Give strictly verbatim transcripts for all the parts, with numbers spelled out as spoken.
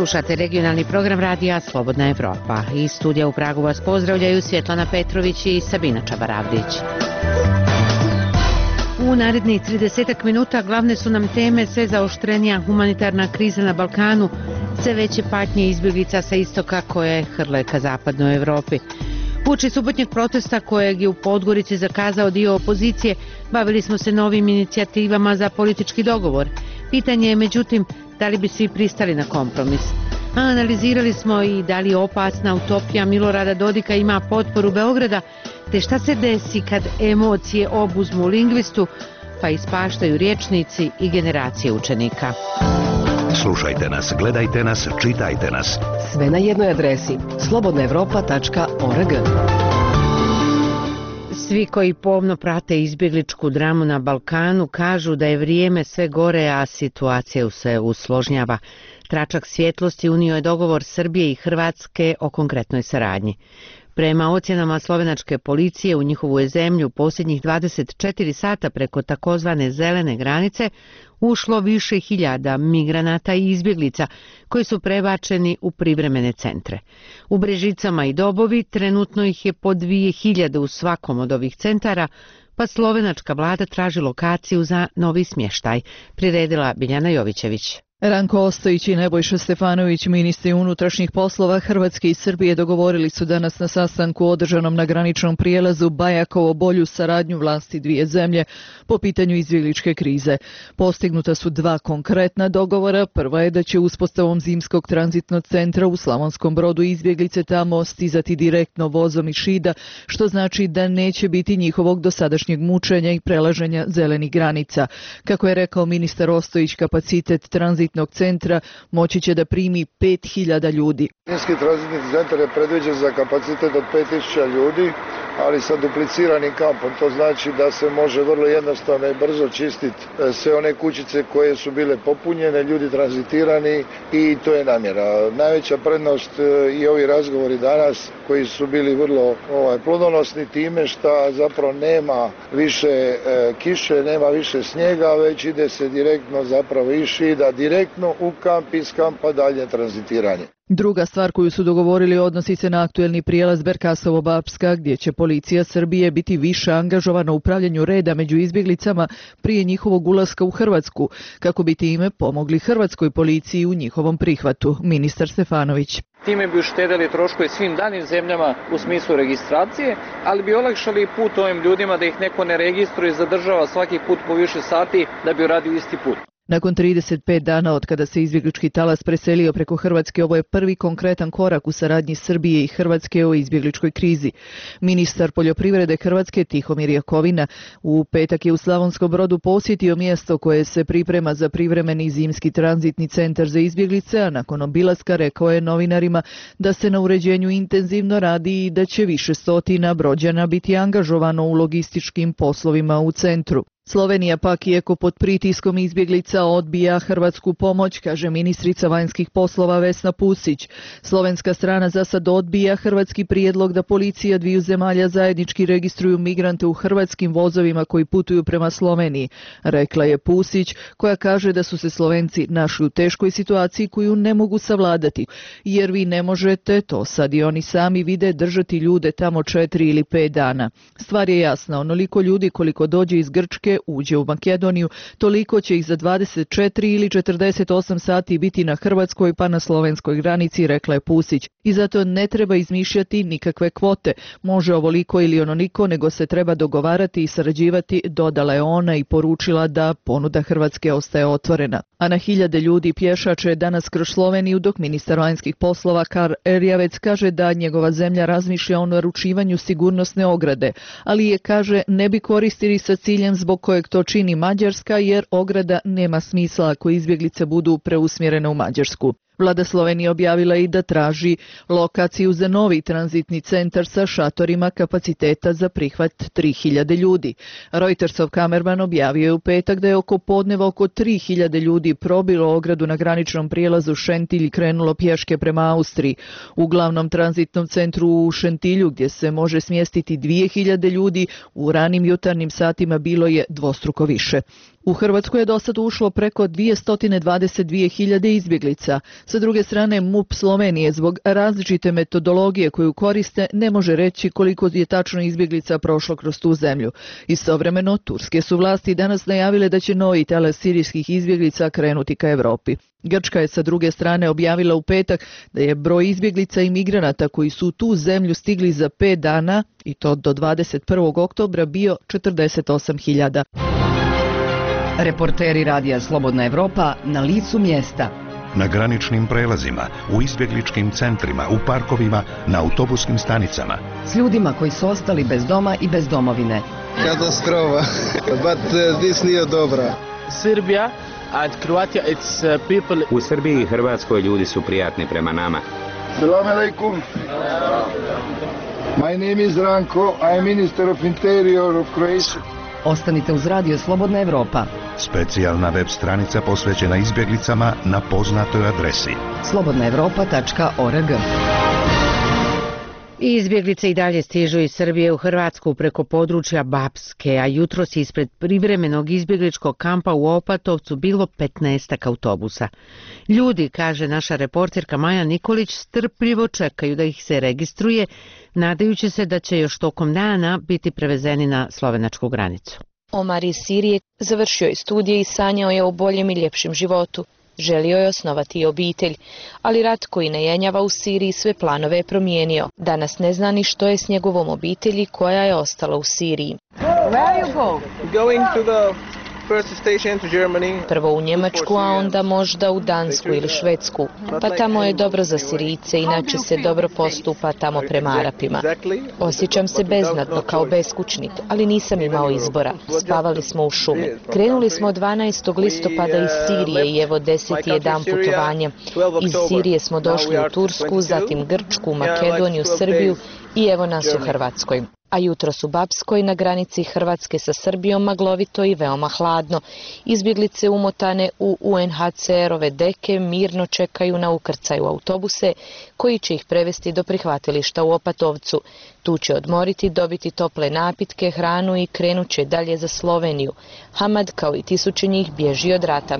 Slušate regionalni program radija Slobodna Evropa. Iz studija u Pragu vas pozdravljaju Svjetlana Petrović i Sabina Čabaravdić. U narednih tridesetak minuta glavne su nam teme sve zaoštrenija humanitarna kriza na Balkanu, sve veće patnje izbjeglica sa istoka koje hrle ka zapadnoj Evropi. Uoči subotnjeg protesta kojeg je u Podgorici zakazao dio opozicije, bavili smo se novim inicijativama za politički dogovor. Pitanje je međutim da li bi svi pristali na kompromis. Analizirali smo i da li opasna utopija Milorada Dodika ima potporu Beograda, te šta se desi kad emocije obuzmu lingvistu, pa ispaštaju rječnici i generacije učenika. Slušajte nas, gledajte nas, čitajte nas. Sve na jednoj adresi slobodna evropa tačka org. Svi koji pomno prate izbjegličku dramu na Balkanu kažu da je vrijeme sve gore, a situacija se usložnjava. Tračak svjetlosti unio je dogovor Srbije i Hrvatske o konkretnoj saradnji. Prema ocjenama slovenačke policije u njihovu je zemlju posljednjih dvadeset četiri sata preko takozvane zelene granice ušlo više hiljada migranata i izbjeglica koji su prebačeni u privremene centre. U Brežicama i Dobovi trenutno ih je po dvije hiljade u svakom od ovih centara, pa slovenačka vlada traži lokaciju za novi smještaj, priredila Biljana Jovićević. Ranko Ostojić i Nebojša Stefanović, ministri unutrašnjih poslova Hrvatske i Srbije, dogovorili su danas na sastanku održanom na graničnom prijelazu Bajakovo bolju saradnju vlasti dvije zemlje po pitanju izbjegličke krize. Postignuta su dva konkretna dogovora. Prva je da će uspostavom zimskog tranzitnog centra u Slavonskom Brodu izbjeglice tamo stizati direktno vozom iz Šida, što znači da neće biti njihovog dosadašnjeg mučenja i prelaženja zelenih granica. Kako je rekao ministar Ostojić, kapacitet tranzitnog centra moći će da primi pet hiljada ljudi. Zimski tranzitni centar je predviđen za kapacitet od pet tisuća ljudi, ali sa dupliciranim kampom. To znači da se može vrlo jednostavno i brzo čistiti sve one kućice koje su bile popunjene, ljudi tranzitirani, i to je namjera. Najveća prednost i ovi razgovori danas koji su bili vrlo ovaj, plodonosni time što zapravo nema više e, kiše, nema više snijega, već ide se direktno zapravo iz Šida, direktno u kamp, iz kampa dalje tranzitiranje. Druga stvar koju su dogovorili odnosi se na aktuelni prijelaz Berkasovo-Bapska, gdje će policija Srbije biti više angažovana u upravljanju reda među izbjeglicama prije njihovog ulaska u Hrvatsku, kako bi time pomogli hrvatskoj policiji u njihovom prihvatu. Ministar Stefanović. Time bi uštedili troškove svim danim zemljama u smislu registracije, ali bi olakšali put ovim ljudima da ih neko ne registruje i zadržava svaki put po više sati da bi uradio isti put. Nakon trideset pet dana od kada se izbjeglički talas preselio preko Hrvatske, ovo je prvi konkretan korak u saradnji Srbije i Hrvatske o izbjegličkoj krizi. Ministar poljoprivrede Hrvatske Tihomir Jakovina u petak je u Slavonskom Brodu posjetio mjesto koje se priprema za privremeni zimski tranzitni centar za izbjeglice, a nakon obilaska rekao je novinarima da se na uređenju intenzivno radi i da će više stotina Brođana biti angažovano u logističkim poslovima u centru. Slovenija pak, iako pod pritiskom izbjeglica, odbija hrvatsku pomoć, kaže ministrica vanjskih poslova Vesna Pusić. Slovenska strana za sad odbija hrvatski prijedlog da policija dviju zemalja zajednički registruju migrante u hrvatskim vozovima koji putuju prema Sloveniji, rekla je Pusić, koja kaže da su se Slovenci našli u teškoj situaciji koju ne mogu savladati, jer vi ne možete, to sad i oni sami vide, držati ljude tamo četiri ili pet dana. Stvar je jasna, onoliko ljudi koliko dođe iz Grčke uđe u Makedoniju, toliko će ih za dvadeset četiri ili četrdeset osam sati biti na hrvatskoj pa na slovenskoj granici, rekla je Pusić. I zato ne treba izmišljati nikakve kvote. Može ovoliko ili onoliko, nego se treba dogovarati i sarađivati, dodala je ona i poručila da ponuda Hrvatske ostaje otvorena. A na hiljade ljudi pješače danas kroz Sloveniju, dok ministar vanjskih poslova Karl Erjavec kaže da njegova zemlja razmišlja o naručivanju sigurnosne ograde, ali je, kaže, ne bi koristili sa ciljem zbog kojeg to čini Mađarska, jer ograda nema smisla ako izbjeglice budu preusmjerene u Mađarsku. Vlada Slovenije objavila i da traži lokaciju za novi tranzitni centar sa šatorima kapaciteta za prihvat tri hiljade ljudi. Reutersov kamerman objavio je u petak da je oko podneva oko tri hiljade ljudi probilo ogradu na graničnom prijelazu Šentilj i krenulo pješke prema Austriji. U glavnom tranzitnom centru u Šentilju, gdje se može smjestiti dvije hiljade ljudi, u ranim jutarnjim satima bilo je dvostruko više. U Hrvatsku je dosad ušlo preko dvjesto dvadeset dvije hiljade izbjeglica. Sa druge strane, M U P Slovenije zbog različite metodologije koju koriste ne može reći koliko je tačno izbjeglica prošlo kroz tu zemlju. Istovremeno, turske su vlasti danas najavile da će novi talas sirijskih izbjeglica krenuti ka Europi. Grčka je sa druge strane objavila u petak da je broj izbjeglica i migranata koji su u tu zemlju stigli za pet dana, i to do dvadeset prvog oktobra, bio četrdeset osam hiljada. Reporteri Radija Slobodna Evropa na licu mjesta. Na graničnim prelazima, u izbjegličkim centrima, u parkovima, na autobuskim stanicama. S ljudima koji su ostali bez doma i bez domovine. Katastrofa, but uh, this nije dobra. Srbija and Croatia, it's uh, people... U Srbiji i Hrvatskoj ljudi su prijatni prema nama. Salam alaikum. My name is Ranko, I am Minister of Interior of Croatia. Ostanite uz Radio Slobodna Evropa. Specijalna web stranica posvećena izbjeglicama na poznatoj adresi slobodna evropa tačka org. Izbjeglice i dalje stižu iz Srbije u Hrvatsku preko područja Bapske, a jutros je ispred privremenog izbjegličkog kampa u Opatovcu bilo petnaestak autobusa. Ljudi, kaže naša reporterka Maja Nikolić, strpljivo čekaju da ih se registruje, nadajući se da će još tokom dana biti prevezeni na slovenačku granicu. Omar iz Sirije završio je studije i sanjao je o boljem i ljepšem životu. Želio je osnovati i obitelj, ali rat koji ne jenjava u Siriji sve planove je promijenio. Danas ne zna ni što je s njegovom obitelji koja je ostala u Siriji. Prvo u Njemačku, a onda možda u Dansku ili Švedsku. Pa tamo je dobro za Sirijce, inače se dobro postupa tamo prema Arapima. Osjećam se beznadno kao beskućnik, ali nisam imao izbora. Spavali smo u šumi. Krenuli smo dvanaestog listopada iz Sirije i evo deseti je dan putovanja. Iz Sirije smo došli u Tursku, zatim Grčku, Makedoniju, Srbiju i evo nas u Hrvatskoj. A jutros u Bapskoj na granici Hrvatske sa Srbijom maglovito i veoma hladno. Izbjeglice umotane u U N H C R-ove deke mirno čekaju na ukrcaj u autobuse koji će ih prevesti do prihvatilišta u Opatovcu. Tu će odmoriti, dobiti tople napitke, hranu i krenut će dalje za Sloveniju. Hamad, kao i tisuće njih, bježi od rata.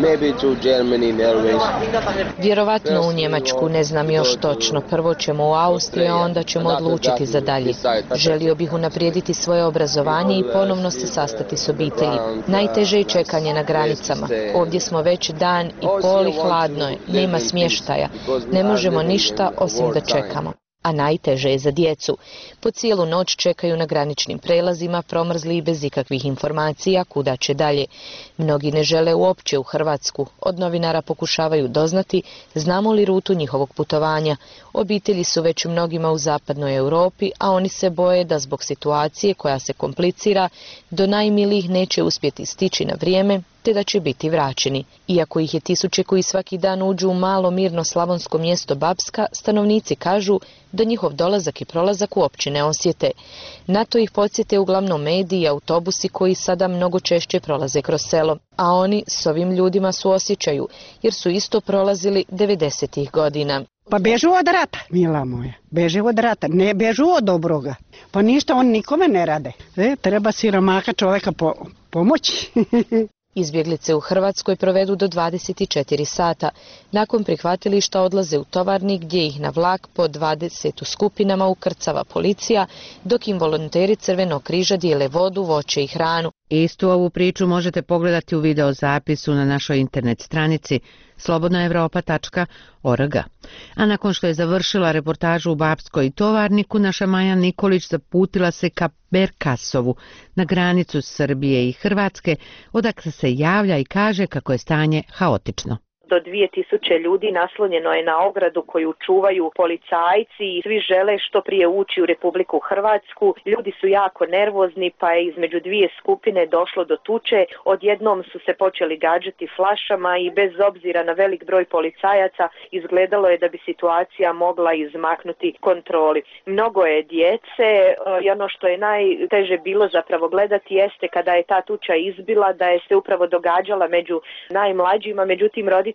Vjerovatno u Njemačku, ne znam još točno. Prvo ćemo u Austriju, a onda ćemo odlučiti za dalje. Želio bih unaprijediti svoje obrazovanje i ponovno se sastati s obitelji. Najteže je čekanje na granicama. Ovdje smo već dan i pol i hladno je, nema smještaja. Ne možemo ništa osim da čekamo. A najteže je za djecu. Po cijelu noć čekaju na graničnim prelazima, promrzli i bez ikakvih informacija kuda će dalje. Mnogi ne žele uopće u Hrvatsku. Od novinara pokušavaju doznati znamo li rutu njihovog putovanja. Obitelji su već mnogima u zapadnoj Europi, a oni se boje da zbog situacije koja se komplicira do najmilijih neće uspjeti stići na vrijeme, te da će biti vraćeni. Iako ih je tisuće koji svaki dan uđu u malo mirno slavonsko mjesto Bapska, stanovnici kažu da njihov dolazak i prolazak uopće ne osjete. Na to ih podsjete uglavnom mediji i autobusi koji sada mnogo češće prolaze kroz selo. A oni s ovim ljudima suosjećaju, jer su isto prolazili devedesetih godina. Pa bežu od rata, mila moja, beže od rata, ne bežu od dobroga. Pa ništa, oni nikome ne rade. E, treba siromaka čovjeka po, pomoći. Izbjeglice u Hrvatskoj provedu do dvadeset četiri sata. Nakon prihvatilišta odlaze u tovarnik gdje ih na vlak po dvadeset u skupinama ukrcava policija, dok im volonteri Crvenog križa dijele vodu, voće i hranu. Istu ovu priču možete pogledati u videozapisu na našoj internet stranici slobodna evropa tačka org. A nakon što je završila reportažu u Bapskoj i Tovarniku, naša Maja Nikolić zaputila se ka Berkasovu, na granicu Srbije i Hrvatske, odakle se javlja i kaže kako je stanje haotično. Do dvije tisuće ljudi naslonjeno je na ogradu koju čuvaju policajci i svi žele što prije ući u Republiku Hrvatsku. Ljudi su jako nervozni pa je između dvije skupine došlo do tuče. Odjednom su se počeli gađati flašama i bez obzira na velik broj policajaca izgledalo je da bi situacija mogla izmaknuti kontroli. Mnogo je djece i ono što je najteže bilo zapravo gledati jeste kada je ta tuča izbila da je se upravo događala među najmlađima, međutim roditelji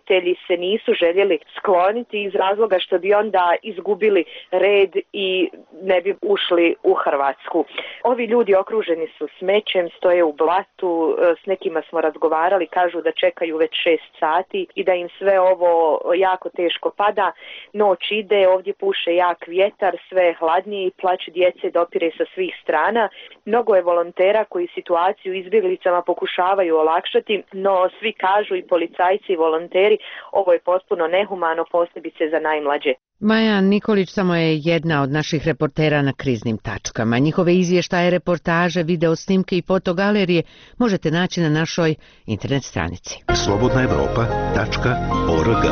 roditelji se nisu željeli skloniti iz razloga što bi onda izgubili red i ne bi ušli u Hrvatsku. Ovi ljudi okruženi su smećem, stoje u blatu, s nekima smo razgovarali, kažu da čekaju već šest sati i da im sve ovo jako teško pada. Noć ide, ovdje puše jak vjetar, sve je hladnije i plać djece dopire sa svih strana. Mnogo je volontera koji situaciju izbjeglicama pokušavaju olakšati, no svi kažu, i policajci i volonteri, ovo je potpuno nehumano, posebice za najmlađe. Maja Nikolić samo je jedna od naših reportera na kriznim tačkama. Njihove izvještaje, reportaže, video snimke i fotogalerije možete naći na našoj internet stranici. slobodna evropa tačka org.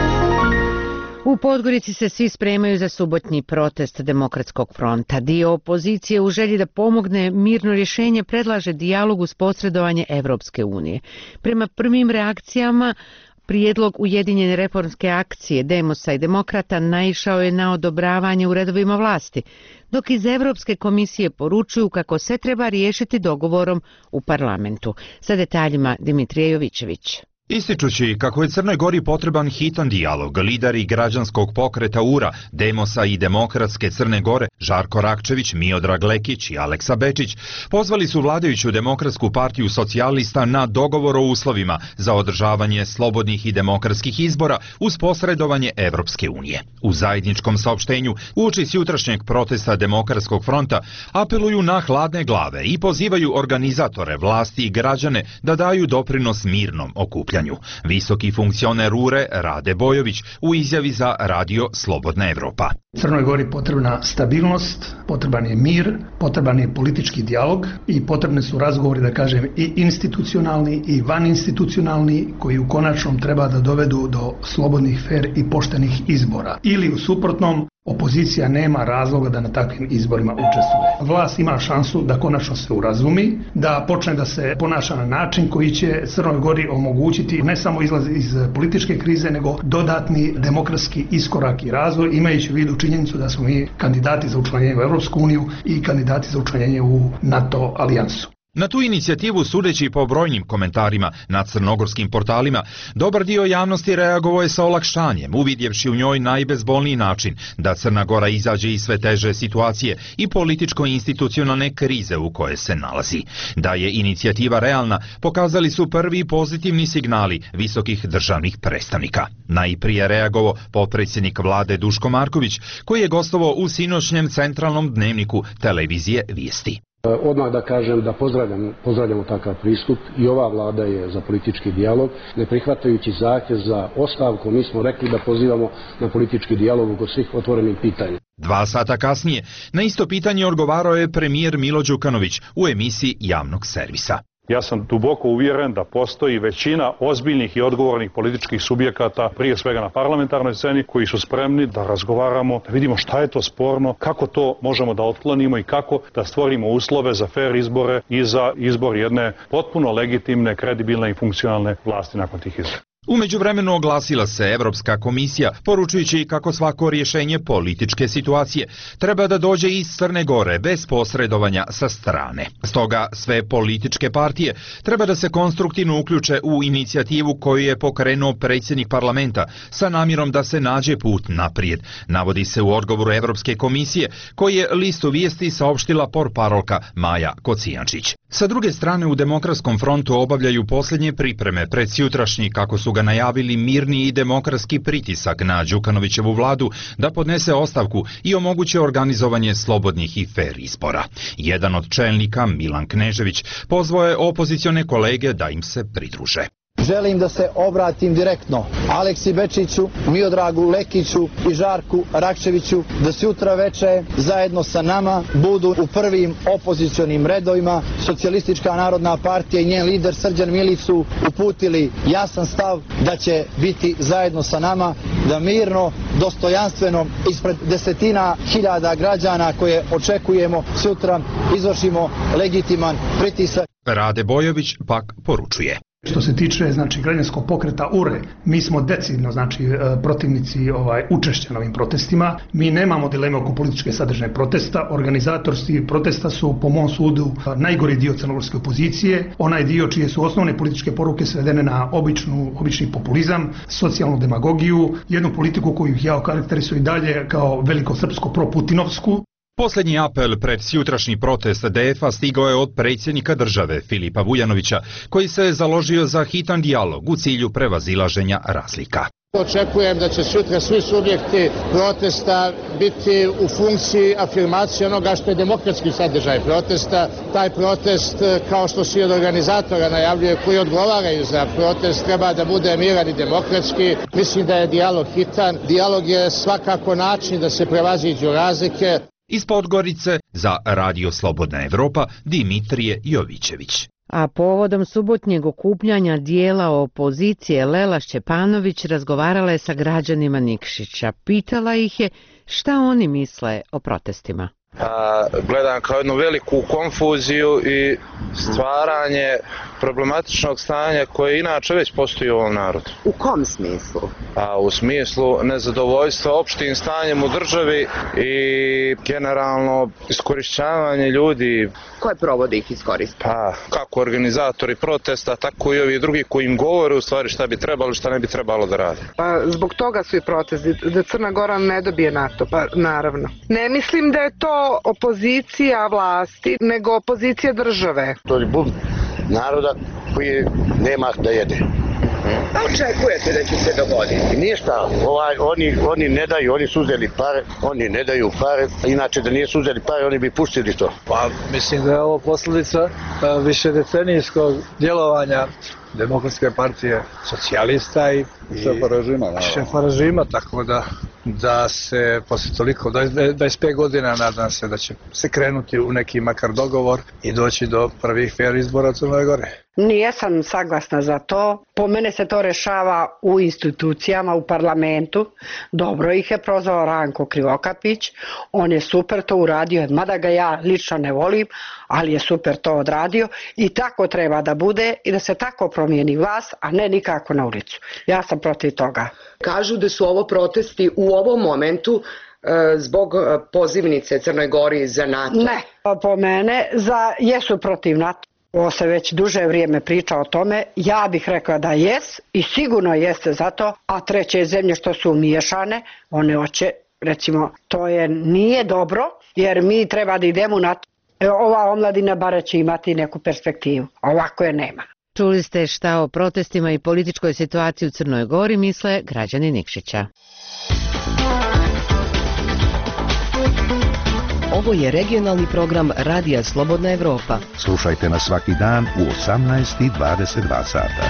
U Podgorici se svi spremaju za subotnji protest Demokratskog fronta. Dio opozicije u želji da pomogne mirno rješenje predlaže dijalog uz posredovanje Evropske unije. Prema prvim reakcijama, prijedlog Ujedinjene reformske akcije Demosa i Demokrata naišao je na odobravanje u redovima vlasti, dok iz Evropske komisije poručuju kako se treba riješiti dogovorom u parlamentu. Sa detaljima Dimitrije Jovićević. Ističući kako je Crnoj Gori potreban hitan dijalog, lideri građanskog pokreta U R A, Demosa i Demokratske Crne Gore, Žarko Rakčević, Miodrag Lekić i Aleksa Bečić, pozvali su vladajuću Demokratsku partiju socijalista na dogovor o uslovima za održavanje slobodnih i demokratskih izbora uz posredovanje Evropske unije. U zajedničkom saopštenju uoči jutrašnjeg protesta Demokratskog fronta apeluju na hladne glave i pozivaju organizatore, vlasti i građane da daju doprinos mirnom okupljanju. Visoki funkcioner U R E Rade Bojović u izjavi za radio Slobodna Evropa. Crnoj Gori potrebna stabilnost, potreban je mir, potreban je politički dijalog i potrebne su razgovori, da kažem, i institucionalni i vaninstitucionalni, koji u konačnom treba da dovedu do slobodnih, fer i poštenih izbora. Ili u suprotnom, opozicija nema razloga da na takvim izborima učestvuje. Vlast ima šansu da konačno se urazumi, da počne da se ponaša na način koji će Crnoj Gori omogućiti ne samo izlaz iz političke krize, nego dodatni demokratski iskorak i razvoj, imajući u vidu činjenicu da smo mi kandidati za učlanjenje u Evropsku uniju i kandidati za učlanjenje u NATO alijansu. Na tu inicijativu, sudeći po brojnim komentarima na crnogorskim portalima, dobar dio javnosti reagovao je sa olakšanjem, uvidjevši u njoj najbezbolniji način da Crna Gora izađe iz sve teže situacije i političko-institucionalne krize u koje se nalazi. Da je inicijativa realna, pokazali su prvi pozitivni signali visokih državnih predstavnika. Najprije reagovao potpredsjednik vlade Duško Marković, koji je gostovao u sinoćnjem centralnom dnevniku televizije Vijesti. Odmah da kažem da pozdravljam, pozdravljamo takav pristup i ova vlada je za politički dijalog, ne prihvatajući zahtjev za ostavku. Mi smo rekli da pozivamo na politički dijalog oko svih otvorenih pitanja. Dva sata kasnije na isto pitanje odgovarao je premijer Milo Đukanović u emisiji javnog servisa. Ja sam duboko uvjeren da postoji većina ozbiljnih i odgovornih političkih subjekata, prije svega na parlamentarnoj sceni, koji su spremni da razgovaramo, da vidimo šta je to sporno, kako to možemo da otklonimo i kako da stvorimo uslove za fer izbore i za izbor jedne potpuno legitimne, kredibilne i funkcionalne vlasti nakon tih izbora. U međuvremenu oglasila se Evropska komisija, poručujući kako svako rješenje političke situacije treba da dođe iz Crne Gore bez posredovanja sa strane. Stoga sve političke partije treba da se konstruktivno uključe u inicijativu koju je pokrenuo predsjednik parlamenta sa namjerom da se nađe put naprijed, navodi se u odgovoru Evropske komisije, koji je listu Vijesti saopštila portparolka Maja Kocijančić. Sa druge strane, u Demokratskom frontu obavljaju posljednje pripreme pred sutrašnji, kako su ga najavili, mirni i demokratski pritisak na Đukanovićevu vladu da podnese ostavku i omoguće organizovanje slobodnih i fer izbora. Jedan od čelnika, Milan Knežević, pozvao je opozicione kolege da im se pridruže. Želim da se obratim direktno Aleksi Bečiću, Miodragu Lekiću i Žarku Rakčeviću da sutra veče zajedno sa nama budu u prvim opozicionim redovima. Socijalistička narodna partija i njen lider Srđan Milić su uputili jasan stav da će biti zajedno sa nama, da mirno, dostojanstveno, ispred desetina hiljada građana koje očekujemo sutra, izvršimo legitiman pritisak. Rade Bojović pak poručuje. Što se tiče znači građanskog pokreta U R E, mi smo decidno znači protivnici ovaj učešća na ovim protestima. Mi nemamo dileme oko političke sadržine protesta. Organizatorski protesta su po mom sudu najgori dio crnogorske opozicije, onaj dio čije su osnovne političke poruke svedene na običnu obični populizam, socijalnu demagogiju, jednu politiku koju ja okarakterizujem i dalje kao velikosrpsko proputinovsku. Posljednji apel pred sjutrašnji protest D F-a stigao je od predsjednika države Filipa Vujanovića, koji se je založio za hitan dijalog u cilju prevazilaženja razlika. Očekujem da će sutra svi subjekti protesta biti u funkciji afirmacije onoga što je demokratski sadržaj protesta. Taj protest, kao što svi od organizatora najavljuje, koji odgovaraju za protest, treba da bude miran i demokratski. Mislim da je dijalog hitan. Dijalog je svakako način da se prevaziđu razlike. Iz Podgorice za Radio Slobodna Evropa Dimitrije Jovićević. A povodom subotnjeg okupljanja dijela opozicije Lela Šćepanović razgovarala je sa građanima Nikšića. Pitala ih je šta oni misle o protestima. A, gledam kao jednu veliku konfuziju i stvaranje problematičnog stanja koje inače već postoji u ovom narodu. U kom smislu? A, u smislu nezadovoljstva opštim stanjem u državi i generalno iskorišćavanje ljudi. Koje provode ih iskoristiti? Pa, kako organizatori protesta, tako i ovi drugi koji im govore u stvari šta bi trebalo, šta ne bi trebalo da rade. Pa, zbog toga su i protesti, da Crna Gora ne dobije NATO, pa naravno. Ne mislim da je to opozicija vlasti, nego opozicija države. To je bum naroda koji nema da jede. A očekujete da će se dogoditi? Ništa, ovaj, oni, oni ne daju, oni su uzeli pare, oni ne daju pare, inače da nije su uzeli pare, oni bi pustili to. Pa mislim da je ovo posljedica višedecenijskog djelovanja Demokratske partije socijalista i šefa režima, šefa režima, tako da da se posle toliko dvadeset pet godina nadam se da će se krenuti u neki makar dogovor i doći do prvih fair izbora Crne Gore. Nijesam saglasna za to. Po mene se to rešava u institucijama, u parlamentu. Dobro ih je prozvao Ranko Krivokapić. On je super to uradio, mada ga ja lično ne volim, ali je super to odradio i tako treba da bude i da se tako promijeni vlast, a ne nikako na ulicu. Ja sam protiv toga. Kažu da su ovo protesti u ovom momentu e, zbog pozivnice Crnoj Gori za NATO. Ne, po mene za, jesu protiv NATO. Ovo se već duže vrijeme priča o tome. Ja bih rekla da jes i sigurno jeste zato, a treće zemlje što su umiješane, one hoće, recimo, to je nije dobro jer mi treba da idemo na to. Ova omladina bare će imati neku perspektivu, ovako je nema. Čuli ste šta o protestima i političkoj situaciji u Crnoj Gori misle građani Nikšića. Ovo je regionalni program Radija Slobodna Evropa. Slušajte nas svaki dan u osamnaest i dvadeset dva sata.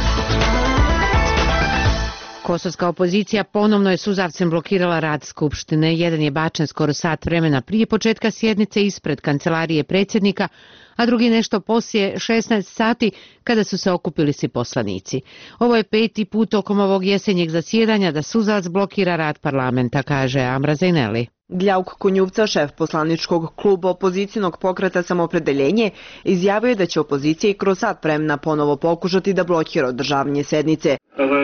Kosovska opozicija ponovno je suzavcem blokirala rad Skupštine. Jedan je bačen skoro sat vremena prije početka sjednice ispred kancelarije predsjednika, a drugi nešto poslije šesnaest sati kada su se okupili svi poslanici. Ovo je peti put tokom ovog jesenjeg zasjedanja da suzavac blokira rad parlamenta, kaže Amra Zajneli. Gljauk Konjuvca, šef poslaničkog kluba opozicijnog pokreta Samopredeljenje, izjavio je da će opozicija i kroz sat vremena ponovo pokušati da blokira održavanje sednice.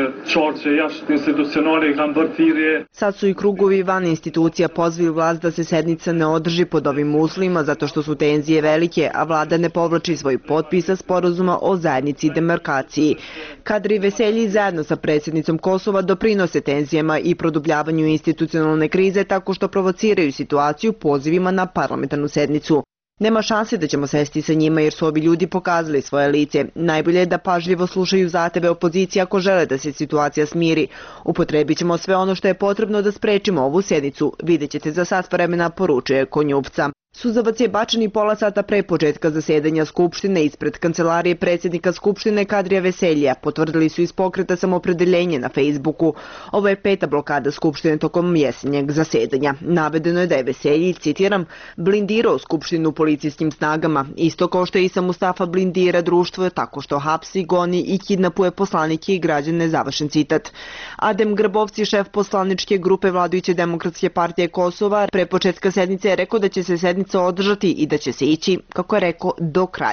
Sad su i krugovi van institucija pozvali vlast da se sednica ne održi pod ovim uslovima zato što su tenzije velike, a vlada ne povlači svoj potpis sa sporazuma o zajednici i demarkaciji. Kadri Veselji zajedno sa predsjednicom Kosova doprinose tenzijama i produbljavanju institucionalne krize tako što provociraju situaciju pozivima na parlamentarnu sednicu. Nema šanse da ćemo sesti sa njima jer su ovi ljudi pokazali svoje lice. Najbolje je da pažljivo slušaju zahteve opozicije ako žele da se situacija smiri. Upotrebit ćemo sve ono što je potrebno da sprečimo ovu sednicu. Vidjet ćete za sat vremena, poručuje Konjuvca. Suzavac je bačen i pola sata pre početka zasedanja Skupštine ispred kancelarije predsjednika Skupštine Kadrija Veseljija, potvrdili su iz pokreta Samopredeljenje na Facebooku. Ovo je peta blokada Skupštine tokom jesenjeg zasedanja. Navedeno je da je Veselji, citiram, blindirao Skupštinu policijskim snagama, isto kao što je Isa Mustafa blindira društvo tako što hapsi, goni i kidnapuje poslanike i građane, završen citat. Adem Grbovci, šef poslaničke grupe vladajuće Demokratske partije Kosova, pre početka sednice je rekao da će se sednica održati i da će se ići, kako je rekao, do kraja.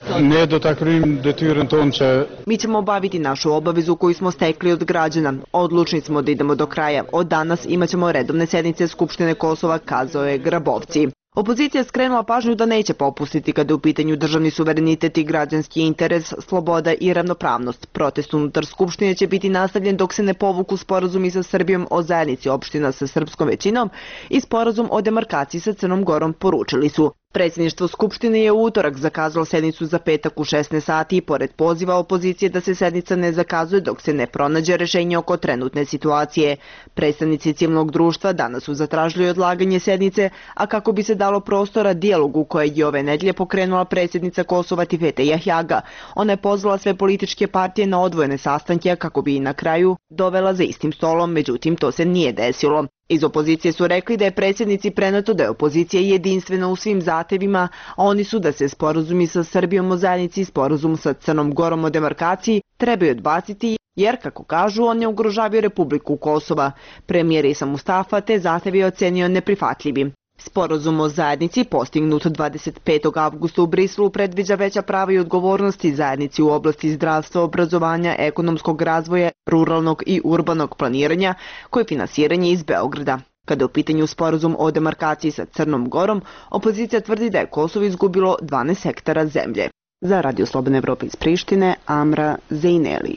Mi ćemo obaviti našu obavezu koju smo stekli od građana. Odlučni smo da idemo do kraja. Od danas imaćemo redovne sednice Skupštine Kosova, kazao je Grabovci. Opozicija je skrenula pažnju da neće popustiti kada je u pitanju državni suverenitet i građanski interes, sloboda i ravnopravnost. Protest unutar Skupštine će biti nastavljen dok se ne povuku sporazumi sa Srbijom o zajednici opština sa srpskom većinom i sporazum o demarkaciji sa Crnom Gorom, poručili su. Predsjedništvo Skupštine je u utorak zakazalo sednicu za petak u šesnaest sati i pored poziva opozicije da se sednica ne zakazuje dok se ne pronađe rešenje oko trenutne situacije. Predstavnici civilnog društva danas su zatražili odlaganje sednice, a kako bi se dalo prostora dijalogu koje je ove nedelje pokrenula predsjednica Kosova Tifete Jahjaga. Ona je pozvala sve političke partije na odvojene sastanke kako bi i na kraju dovela za istim stolom, međutim to se nije desilo. Iz opozicije su rekli da je predsjednici preneto da je opozicija jedinstvena u svim zahtevima, a oni su da se sporazumi sa Srbijom o zajednici i sporazum sa Crnom Gorom o demarkaciji trebaju odbaciti jer, kako kažu, on ne ugrožavaju Republiku Kosova. Premijer Isa Mustafa te zahtev je ocenio neprihvatljivim. Sporazum o zajednici postignut dvadeset petog avgusta u Briselu predviđa veća prava i odgovornosti zajednici u oblasti zdravstva, obrazovanja, ekonomskog razvoja, ruralnog i urbanog planiranja, koje je finansiranje iz Beograda. Kada je u pitanju sporazum o demarkaciji sa Crnom Gorom, opozicija tvrdi da je Kosovo izgubilo dvanaest hektara zemlje. Za Radio Slobodne Evrope iz Prištine, Amra Zejneli.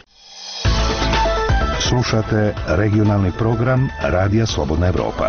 Slušate regionalni program Radija Slobodna Evropa.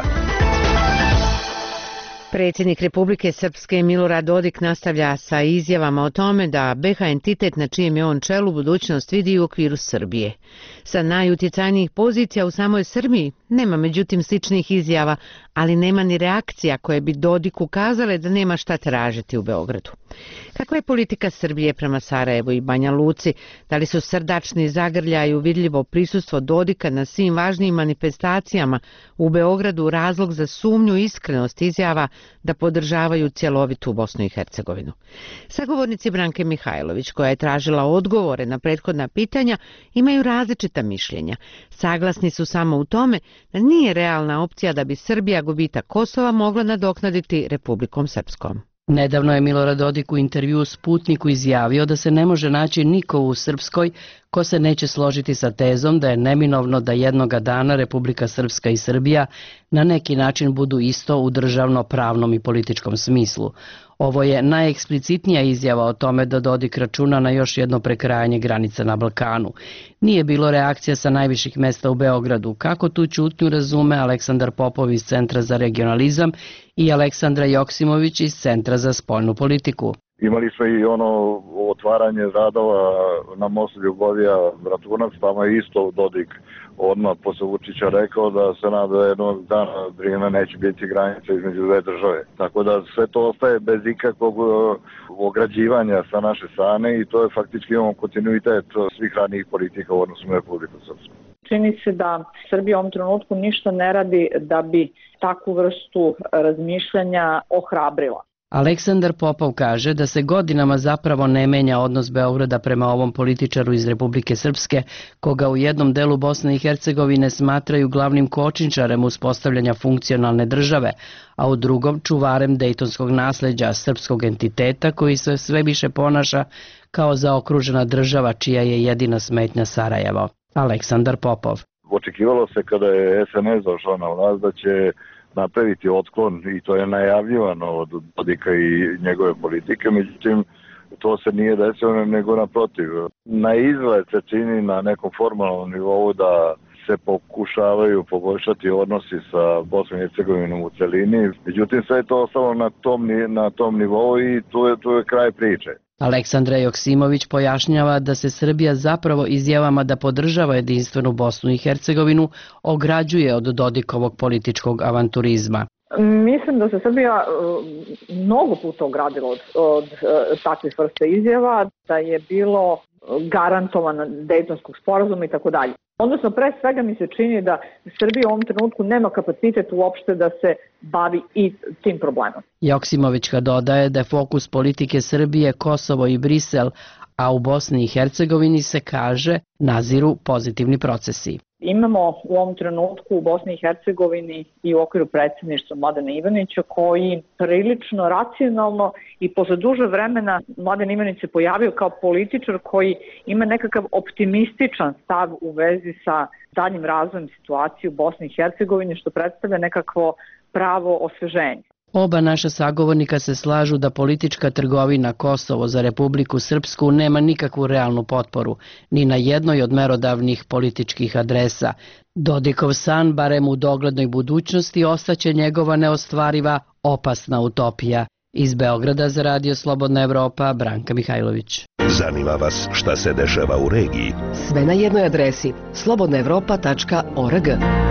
Predsjednik Republike Srpske Milorad Dodik nastavlja sa izjavama o tome da be ha entitet na čijem je on čelu budućnost vidi u okviru Srbije. Sa najutjecajnijih pozicija u samoj Srbiji nema međutim sličnih izjava, ali nema ni reakcija koje bi Dodik ukazale da nema šta tražiti u Beogradu. Kakva je politika Srbije prema Sarajevu i Banja Luci? Da li su srdačni zagrljaj i uvidljivo prisustvo Dodika na svim važnijim manifestacijama u Beogradu razlog za sumnju i iskrenost izjava da podržavaju cjelovitu Bosnu i Hercegovinu? Sagovornici Branke Mihajlović, koja je tražila odgovore na prethodna pitanja, imaju različita mišljenja. Saglasni su samo u tome da nije realna opcija da bi Srbija gubitak Kosova mogla nadoknaditi Republikom Srpskom. Nedavno je Milorad Dodik u intervju Sputniku izjavio da se ne može naći niko u Srpskoj ko se neće složiti sa tezom da je neminovno da jednoga dana Republika Srpska i Srbija na neki način budu isto u državno, pravnom i političkom smislu. Ovo je najeksplicitnija izjava o tome da Dodik računa na još jedno prekrajanje granica na Balkanu. Nije bilo reakcija sa najviših mesta u Beogradu. Kako tu ćutnju razume Aleksandar Popov iz Centra za regionalizam i Aleksandra Joksimović iz Centra za spoljnu politiku? Imali smo i ono otvaranje radova na mostu Ljubovija-Bratunac, tamo je isto Dodik odmah posle Vučića rekao da se nada da jednog dana Drina neće biti granica između dve države. Tako da sve to ostaje bez ikakvog ograđivanja sa naše strane i to je faktički imamo kontinuitet svih ranijih politika u odnosu na Republiku Srpsku. Čini se da Srbija u ovom trenutku ništa ne radi da bi takvu vrstu razmišljanja ohrabrila. Aleksandar Popov kaže da se godinama zapravo ne menja odnos Beograda prema ovom političaru iz Republike Srpske, koga u jednom delu Bosne i Hercegovine smatraju glavnim kočničarem uspostavljanja funkcionalne države, a u drugom čuvarem dejtonskog nasleđa srpskog entiteta koji se sve više ponaša kao zaokružena država čija je jedina smetnja Sarajevo. Aleksandar Popov. Očekivalo se kada je es en es došao na vlast da će napraviti otklon i to je najavljivano od Dodika i njegove politike, međutim to se nije desilo nego naprotiv. Na izgled se čini na nekom formalnom nivou da se pokušavaju poboljšati odnosi sa Bosnom i Hercegovinom u celini, međutim sve je to ostalo na tom, na tom nivou i tu je, tu je kraj priče. Aleksandra Joksimović pojašnjava da se Srbija zapravo izjavama da podržava jedinstvenu Bosnu i Hercegovinu ograđuje od Dodikovog političkog avanturizma. Mislim da se Srbija mnogo puta ogradila od, od takvih vrste izjava, da je bilo garantovano Dejtonskog sporazuma i tako dalje. Odnosno, pre svega mi se čini da Srbija u ovom trenutku nema kapacitet uopšte da se bavi i tim problemom. Joksimovićka dodaje da je fokus politike Srbije, Kosovo i Brisel, a u Bosni i Hercegovini se kaže naziru pozitivni procesi. Imamo u ovom trenutku u Bosni i Hercegovini i u okviru predsjedništva Mladena Ivanića koji prilično racionalno i posle duže vremena Mladen Ivanić se pojavio kao političar koji ima nekakav optimističan stav u vezi sa daljim razvojem situacije u Bosni i Hercegovini, što predstavlja nekakvo pravo osveženje. Oba naša sagovornika se slažu da politička trgovina Kosovo za Republiku Srpsku nema nikakvu realnu potporu, ni na jednoj od merodavnih političkih adresa. Dodikov san, barem u doglednoj budućnosti, ostaće njegova neostvariva, opasna utopija. Iz Beograda za Radio Slobodna Evropa, Branka Mihajlović. Zanima vas šta se dešava u regiji? Sve na jednoj adresi slobodna evropa tačka org.